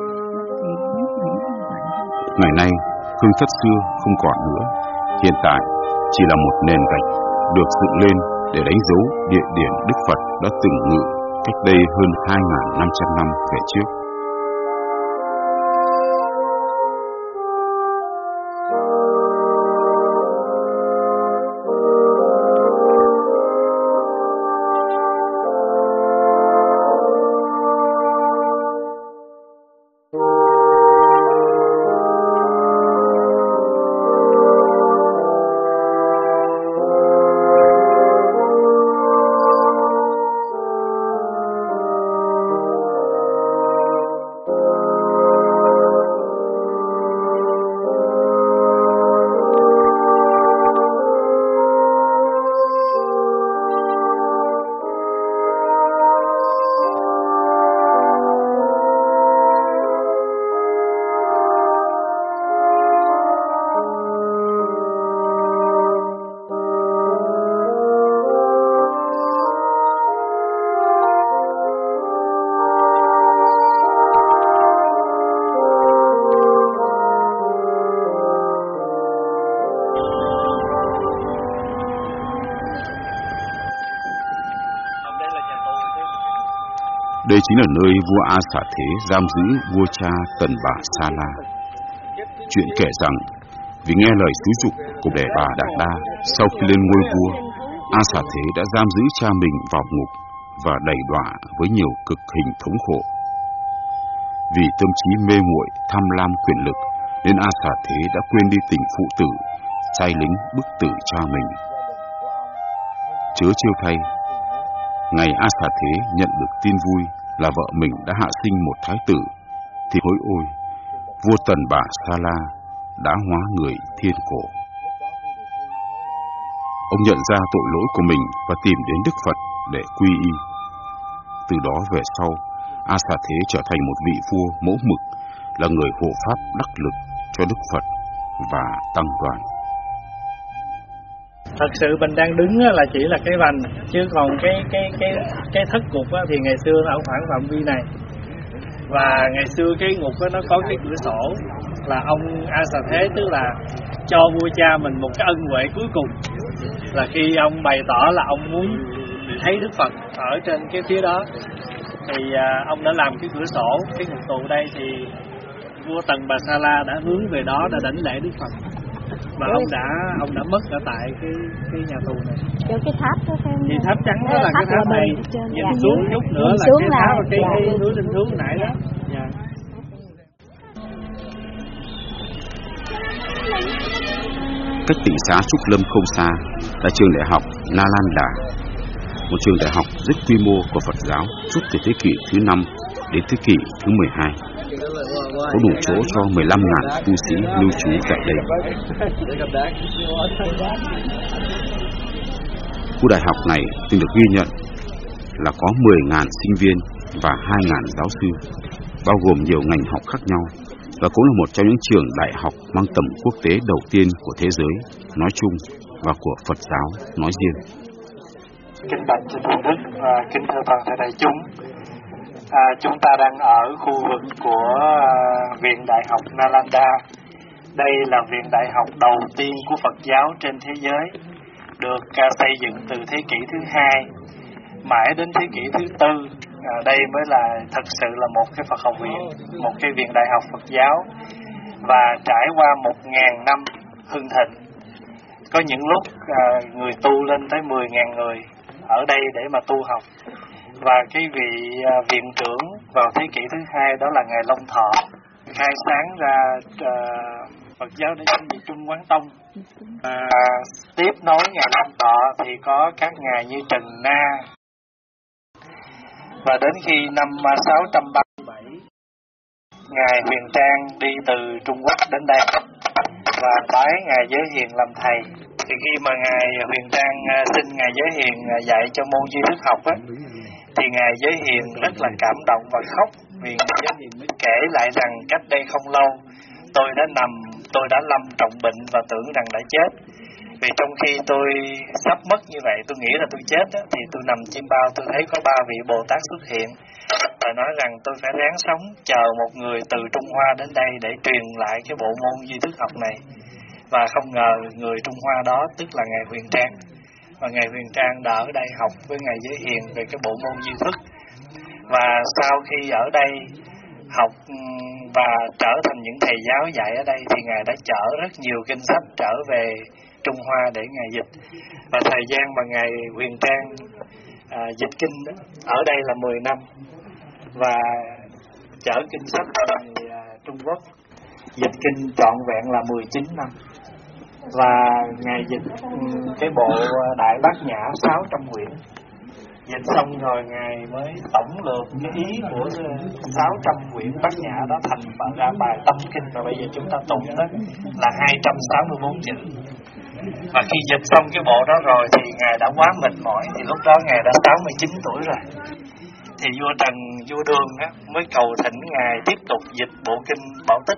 Ngày nay hương thất xưa không còn nữa, hiện tại chỉ là một nền gạch được dựng lên để đánh dấu địa điểm Đức Phật đã từng ngự cách đây hơn hai nghìn năm trăm năm về trước. Đây chính là nơi vua A Xà Thế giam giữ vua cha Tần Bà Sa La. Chuyện kể rằng vì nghe lời xúi giục của đệ bà Đạt Đa, sau khi lên ngôi vua, A Xà Thế đã giam giữ cha mình vào ngục và đày đọa với nhiều cực hình thống khổ. Vì tâm trí mê muội tham lam quyền lực, nên A Xà Thế đã quên đi tình phụ tử, sai lính bức tử cha mình. Chớ trêu thay, ngày A Xà Thế nhận được tin vui là vợ mình đã hạ sinh một thái tử, thì hối ôi, vua Tần Bà Sa La đã hóa người thiên cổ. Ông nhận ra tội lỗi của mình và tìm đến Đức Phật để quy y. Từ đó về sau, A Xà Thế trở thành một vị vua mẫu mực, là người hộ pháp đắc lực cho Đức Phật và tăng đoàn. Thật sự mình đang đứng là chỉ là cái vành, chứ còn cái cái cái cái thất ngục thì ngày xưa nó ở khoảng phạm vi này. Và ngày xưa cái ngục nó có cái cửa sổ, là ông A Xà Thế tức là cho vua cha mình một cái ân huệ cuối cùng, là khi ông bày tỏ là ông muốn thấy Đức Phật ở trên cái phía đó, thì à, ông đã làm cái cửa sổ, cái ngục tù đây, thì vua Tần Bà Sa La đã hướng về đó, đã đảnh lễ Đức Phật, và ông đã ông đã mất ở tại cái cái nhà tù này. Chỗ cái tháp đó phải không? Thì tháp trắng đó là cái tháp này, nhìn xuống chút nữa là cái tháp và cái, cái núi Linh Thú nãy đó. Dạ. Cách tỉnh xá Trúc Lâm không xa là trường đại học Nalanda, một trường đại học rất quy mô của Phật giáo suốt từ thế kỷ thứ năm đến thế kỷ thứ mười hai, có đủ chỗ cho mười lăm nghìn tu sĩ lưu trú tại đây. Khu đại học này từng được ghi nhận là có mười nghìn sinh viên và hai nghìn giáo sư, bao gồm nhiều ngành học khác nhau, và cũng là một trong những trường đại học mang tầm quốc tế đầu tiên của thế giới nói chung và của Phật giáo nói riêng. Kính bạch Sư Phụ Đức và kính thưa toàn thể đại chúng, à, chúng ta đang ở khu vực của à, Viện Đại học Nalanda. Đây là viện đại học đầu tiên của Phật giáo trên thế giới, được à, xây dựng từ thế kỷ thứ hai mãi đến thế kỷ thứ tư. À, đây mới là thật sự là một cái Phật học viện, một cái viện đại học Phật giáo, và trải qua một ngàn năm hưng thịnh. Có những lúc à, người tu lên tới mười ngàn người ở đây để mà tu học. Và cái vị à, viện trưởng vào thế kỷ thứ hai đó là Ngài Long Thọ, khai sáng ra à, Phật giáo để chính vị Trung Quán Tông. À, tiếp nối Ngài Long Thọ thì có các ngài như Trần Na. Và đến khi năm sáu trăm ba mươi bảy, Ngài Huyền Trang đi từ Trung Quốc đến đây và bái Ngài Giới Hiền làm thầy. Thì khi mà Ngài Huyền Trang xin Ngài Giới Hiền dạy cho môn duy thức học á, thì Ngài Giới Hiền rất là cảm động và khóc, vì Ngài Giới Hiền mới kể lại rằng cách đây không lâu tôi đã nằm, tôi đã lâm trọng bệnh và tưởng rằng đã chết. Vì trong khi tôi sắp mất như vậy, tôi nghĩ là tôi chết đó, thì tôi nằm chim bao, tôi thấy có ba vị Bồ Tát xuất hiện và nói rằng tôi phải ráng sống, chờ một người từ Trung Hoa đến đây để truyền lại cái bộ môn duy thức học này. Và không ngờ người Trung Hoa đó tức là Ngài Huyền Trang. Và Ngài Huyền Trang đã ở đây học với Ngài Giới Hiền về cái bộ môn duy thức. Và sau khi ở đây học và trở thành những thầy giáo dạy ở đây, thì Ngài đã chở rất nhiều kinh sách trở về Trung Hoa để Ngài dịch. Và thời gian mà Ngài Huyền Trang à, dịch kinh đó, ở đây là mười năm, và chở kinh sách về à, Trung Quốc dịch kinh trọn vẹn là mười chín năm. Và Ngài dịch cái bộ Đại Bát Nhã sáu trăm quyển. Dịch xong rồi Ngài mới tổng lược cái ý của sáu trăm quyển Bát Nhã đó thành ra bài Tâm Kinh, và bây giờ chúng ta tụng đó là hai trăm sáu mươi bốn chữ. Và khi dịch xong cái bộ đó rồi thì Ngài đã quá mệt mỏi, thì lúc đó Ngài đã sáu mươi chín tuổi rồi. Thì vua Trần, vua Đường á, mới cầu thỉnh Ngài tiếp tục dịch bộ kinh Bảo Tích.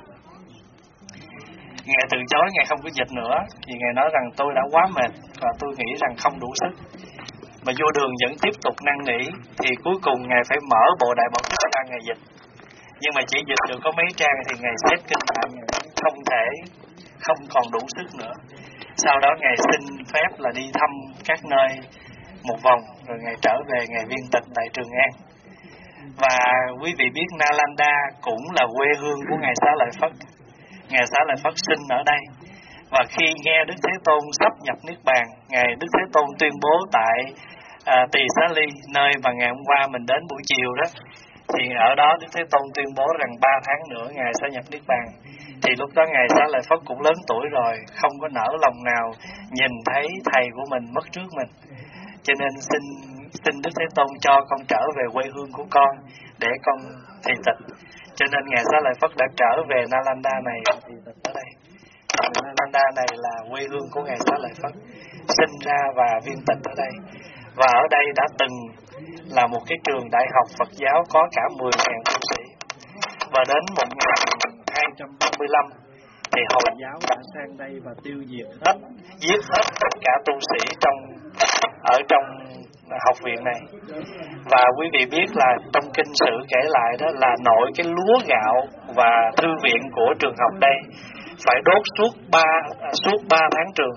Ngài từ chối, Ngài không có dịch nữa, vì Ngài nói rằng tôi đã quá mệt và tôi nghĩ rằng không đủ sức. Mà vua Đường vẫn tiếp tục năn nỉ, thì cuối cùng Ngài phải mở bộ Đại Bảo Tích ra Ngài dịch. Nhưng mà chỉ dịch được có mấy trang thì Ngài xếp kinh lại, không thể, không còn đủ sức nữa. Sau đó Ngài xin phép là đi thăm các nơi một vòng, rồi Ngài trở về Ngài viên tịch tại Trường An. Và quý vị biết Nalanda cũng là quê hương của Ngài Xá Lợi Phất. Ngài Xá Lợi Phất sinh ở đây. Và khi nghe Đức Thế Tôn sắp nhập Niết Bàn, Ngài Đức Thế Tôn tuyên bố tại à, Tỳ Xá Ly, nơi mà ngày hôm qua mình đến buổi chiều đó, thì ở đó Đức Thế Tôn tuyên bố rằng ba tháng nữa Ngài sẽ nhập Niết Bàn. Thì lúc đó Ngài Xá Lợi Phất cũng lớn tuổi rồi, không có nỡ lòng nào nhìn thấy thầy của mình mất trước mình. Cho nên xin xin Đức Thế Tôn cho con trở về quê hương của con để con thị tịch. Cho nên Ngài Xá Lợi Phất đã trở về Nalanda này thị tịch ở đây. Nalanda này là quê hương của Ngài Xá Lợi Phất, sinh ra và viên tịch ở đây. Và ở đây đã từng là một cái trường đại học Phật giáo có cả mười nghìn tu sĩ. Và đến một nghìn hai trăm ba mươi lăm thì Hồi giáo đã sang đây và tiêu diệt hết, giết hết tất cả tu sĩ trong ở trong học viện này. Và quý vị biết là trong kinh sử kể lại đó là nội cái lúa gạo và thư viện của trường học đây phải đốt suốt ba suốt ba tháng trường,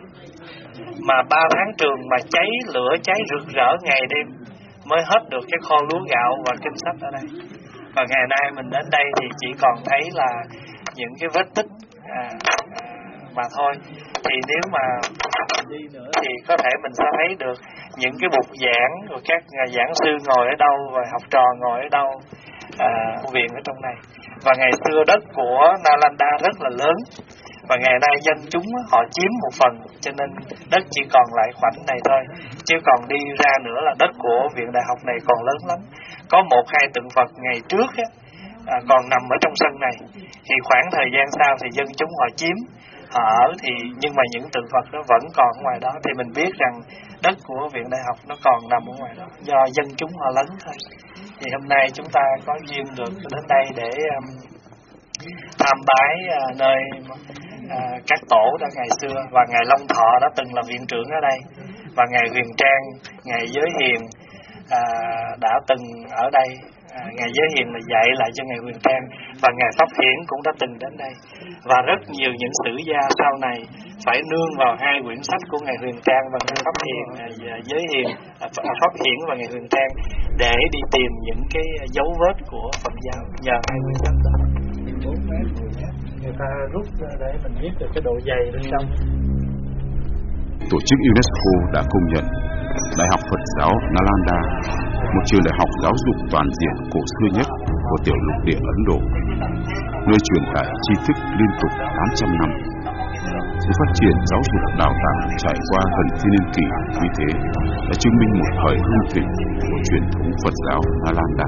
mà ba tháng trường mà cháy lửa cháy rực rỡ ngày đêm mới hết được cái kho lúa gạo và kinh sách ở đây. Và ngày nay mình đến đây thì chỉ còn thấy là những cái vết tích à, à, mà thôi. Thì nếu mà đi nữa thì có thể mình sẽ thấy được những cái bục giảng rồi các giảng sư ngồi ở đâu và học trò ngồi ở đâu, à, viện ở trong này. Và ngày xưa đất của Nalanda rất là lớn, và ngày nay dân chúng họ chiếm một phần, cho nên đất chỉ còn lại khoảnh này thôi. Chứ còn đi ra nữa là đất của viện đại học này còn lớn lắm. Có một hai tượng Phật ngày trước á, à, còn nằm ở trong sân này. Thì khoảng thời gian sau thì dân chúng họ chiếm, họ ở thì nhưng mà những tượng Phật đó vẫn còn ở ngoài đó. Thì mình biết rằng đất của viện đại học nó còn nằm ở ngoài đó, do dân chúng họ lấn thôi. Thì hôm nay chúng ta có duyên được đến đây để um, tham bái uh, nơi uh, các tổ đã ngày xưa. Và Ngài Long Thọ đã từng là viện trưởng ở đây, và Ngài Huyền Trang, Ngài Giới Hiền uh, đã từng ở đây. À, Ngài Giới Hiền là dạy lại cho Ngài Huyền Trang, và Ngài Pháp Hiển cũng đã từng đến đây. Và rất nhiều những sử gia sau này phải nương vào hai quyển sách của Ngài Huyền Trang và Ngài Pháp Hiển, Giới Hiền, Pháp Hiển và Ngài Huyền Trang để đi tìm những cái dấu vết của Phật giáo nhờ hai quyển sách đó. bốn mét, mười mét người ta rút ra để mình biết được cái độ dày bên trong. Tổ chức UNESCO đã công nhận Đại học Phật giáo Nalanda, một trường đại học giáo dục toàn diện cổ xưa nhất của tiểu lục địa Ấn Độ, nơi truyền tải tri thức liên tục tám trăm năm. Sự phát triển giáo dục đào tạo trải qua gần thiên niên kỷ như thế đã chứng minh một thời hưng thịnh của truyền thống Phật giáo Nalanda.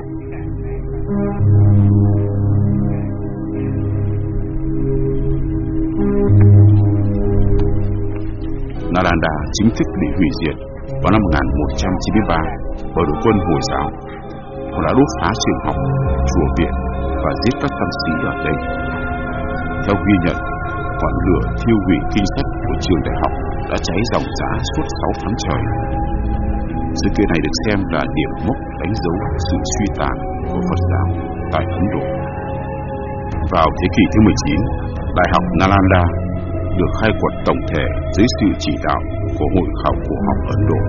Nalanda chính thức bị hủy diệt vào năm một nghìn một trăm chín mươi ba bởi đội quân Hồi giáo. Họ đã đốt phá trường học, chùa viện và giết các tăng sĩ ở đây. Theo ghi nhận, ngọn lửa thiêu hủy kinh sách của trường đại học đã cháy ròng rã suốt sáu tháng trời. Sự kiện này được xem là điểm mốc đánh dấu sự suy tàn của Phật giáo tại Ấn Độ. Vào thế kỷ thứ mười chín, Đại học Nalanda được khai quật tổng thể dưới sự chỉ đạo của Hội khảo cổ học Ấn Độ.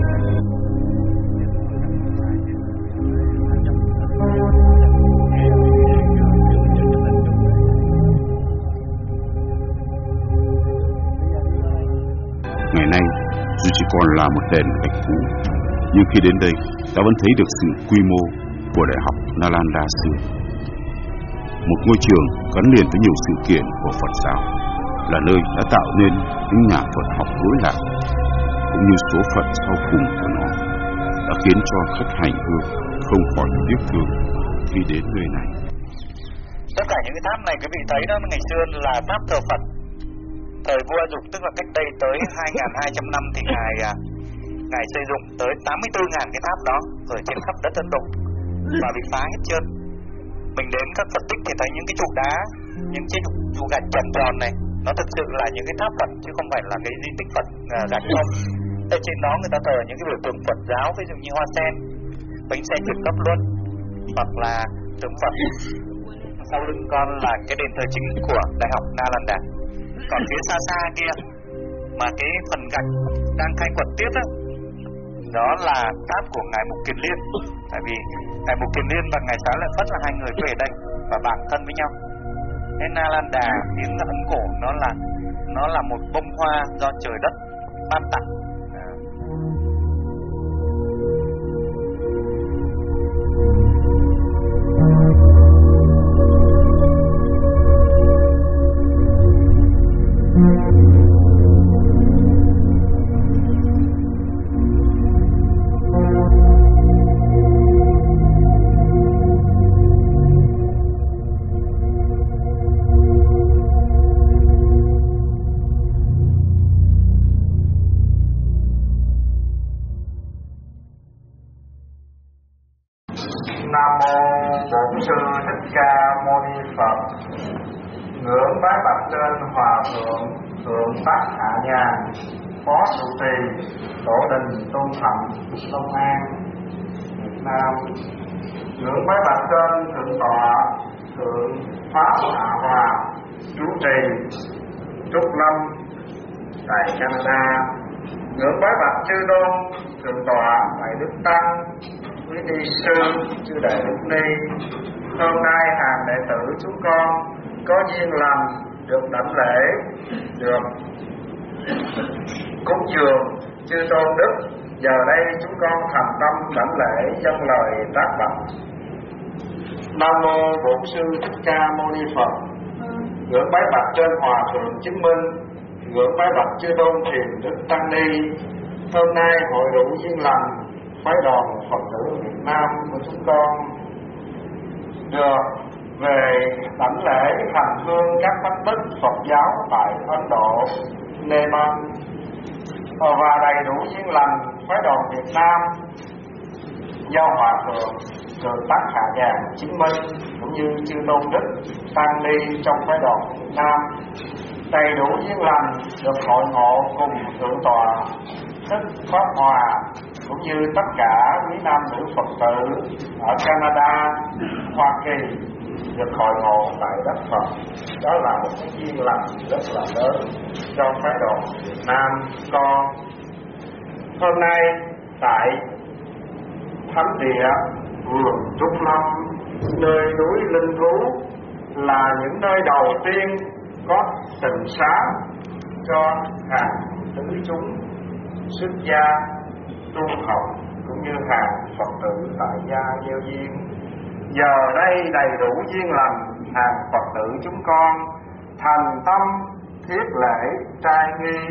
Ngày nay, dù chỉ còn là một đền gạch cũ, nhưng khi đến đây, ta vẫn thấy được sự quy mô của Đại học Nalanda xưa. Một ngôi trường gắn liền với nhiều sự kiện của Phật giáo, là nơi đã tạo nên những nhà Phật học lỗi lạc, cũng như số phận sau cùng của nó đã khiến cho khách hành hương không khỏi tiếc thương khi đến nơi này. Tất cả những cái tháp này quý vị thấy đó, ngày xưa là tháp thờ Phật thời vua Dục, tức là cách đây tới hai nghìn hai trăm năm thì ngài ngài xây dựng tới tám mươi tư nghìn cái tháp đó ở trên khắp đất Ấn Độ và bị phá hết trơn. Mình đến các Phật tích thì thấy những cái trụ đá, những cái trụ, trụ gạch tròn tròn này, nó thực sự là những cái tháp Phật chứ không phải là cái di tích Phật gạch không. Ở trên đó người ta thờ những cái biểu tượng Phật giáo, ví dụ như hoa sen, bánh xe chuyển cấp luân, hoặc là tượng Phật. Sau lưng con là cái đền thờ chính của Đại học Nalanda. Còn phía xa xa kia mà cái phần gạch đang khai quật tiếp đó, đó là tháp của ngài Mục Kiền Liên. Tại vì ngài Mục Kiền Liên và ngài Xá Lợi Phất là hai người về đây và bạn thân với nhau. Nên Nalanda tiếng Ấn Cổ nó là nó là một bông hoa do trời đất ban tặng. Nam mô Bổn Sư Thích Ca Mâu Ni Phật. Ngưỡng bái bạch trên hòa thượng thượng tác Hạ Nhàn, phó trụ trì tổ đình Tôn Thạnh, Long An, Việt Nam. Ngưỡng bái bạch trên thượng tọa thượng pháp Hạ Hòa, chủ trì Trúc Lâm tại Canada. Ngưỡng bái bạch chư tôn thượng tọa đại đức tăng quý ni sư chư đại đức ni. Hôm nay hàng đệ tử chúng con có duyên lành được đảnh lễ, được cúng dường chư tôn đức. Giờ đây chúng con thành tâm đảnh lễ dâng lời tác bạch. Nam mô Bổn Sư Thích Ca Mâu Ni Phật. Ngưỡng bái bạch trên hòa thượng chứng minh, ngưỡng bái bạch chư tôn thiền đức tăng ni. Hôm nay hội đủ duyên lành phái đoàn Phật tử Việt Nam của chúng con được về đảnh lễ hành hương các thánh tích Phật giáo tại Ấn Độ, Nepal, và đầy đủ duyên lành phái đoàn Việt Nam do hòa thượng thượng tác Hạ Nhàn chứng minh cũng như chư tôn đức tăng ni trong phái đoàn Việt Nam đầy đủ duyên lành được hội ngộ cùng thượng tọa Thích Pháp Hòa cũng như tất cả quý nam nữ Phật tử ở Canada, Hoa Kỳ được hội ngộ tại đất Phật. Đó là một cái duyên lành rất là lớn cho phái đoàn Việt Nam con. Hôm nay tại thánh địa vườn Trúc Lâm, nơi núi Linh Thú, là những nơi đầu tiên có tịnh xá cho hàng tứ chúng xuất gia tu học cũng như hàng Phật tử tại gia gieo duyên. Giờ đây đầy đủ duyên lành, hàng Phật tử chúng con thành tâm thiết lễ trai nghi,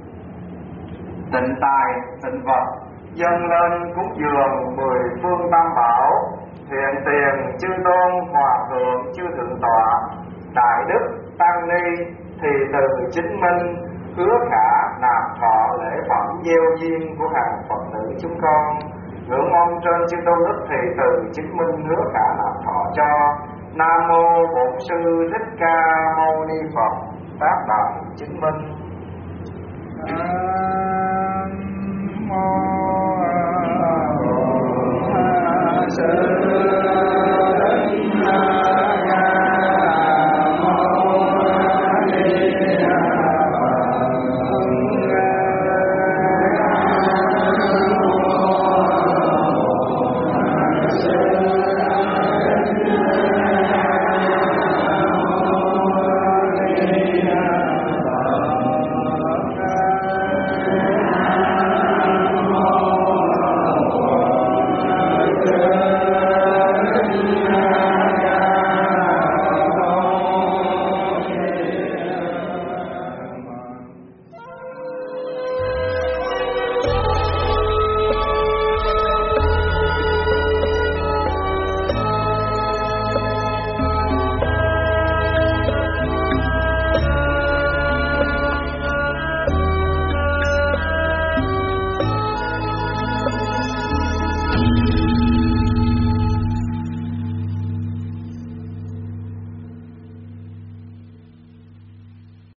tịnh tài tịnh vật dâng lên cúng dường mười phương tam bảo, thiện tiền chư tôn hòa thượng chư thượng tọa đại đức tăng ni, thì từ chứng minh hứa khả nạp thọ lễ phẩm gieo duyên của hàng Phật tử chúng con. Ngưỡng mong trên chư tôn đức thì từ chứng minh hứa khả nạp thọ cho. Nam mô Bổn Sư Thích Ca Mâu Ni Phật. Tác đại chứng minh. Nam mô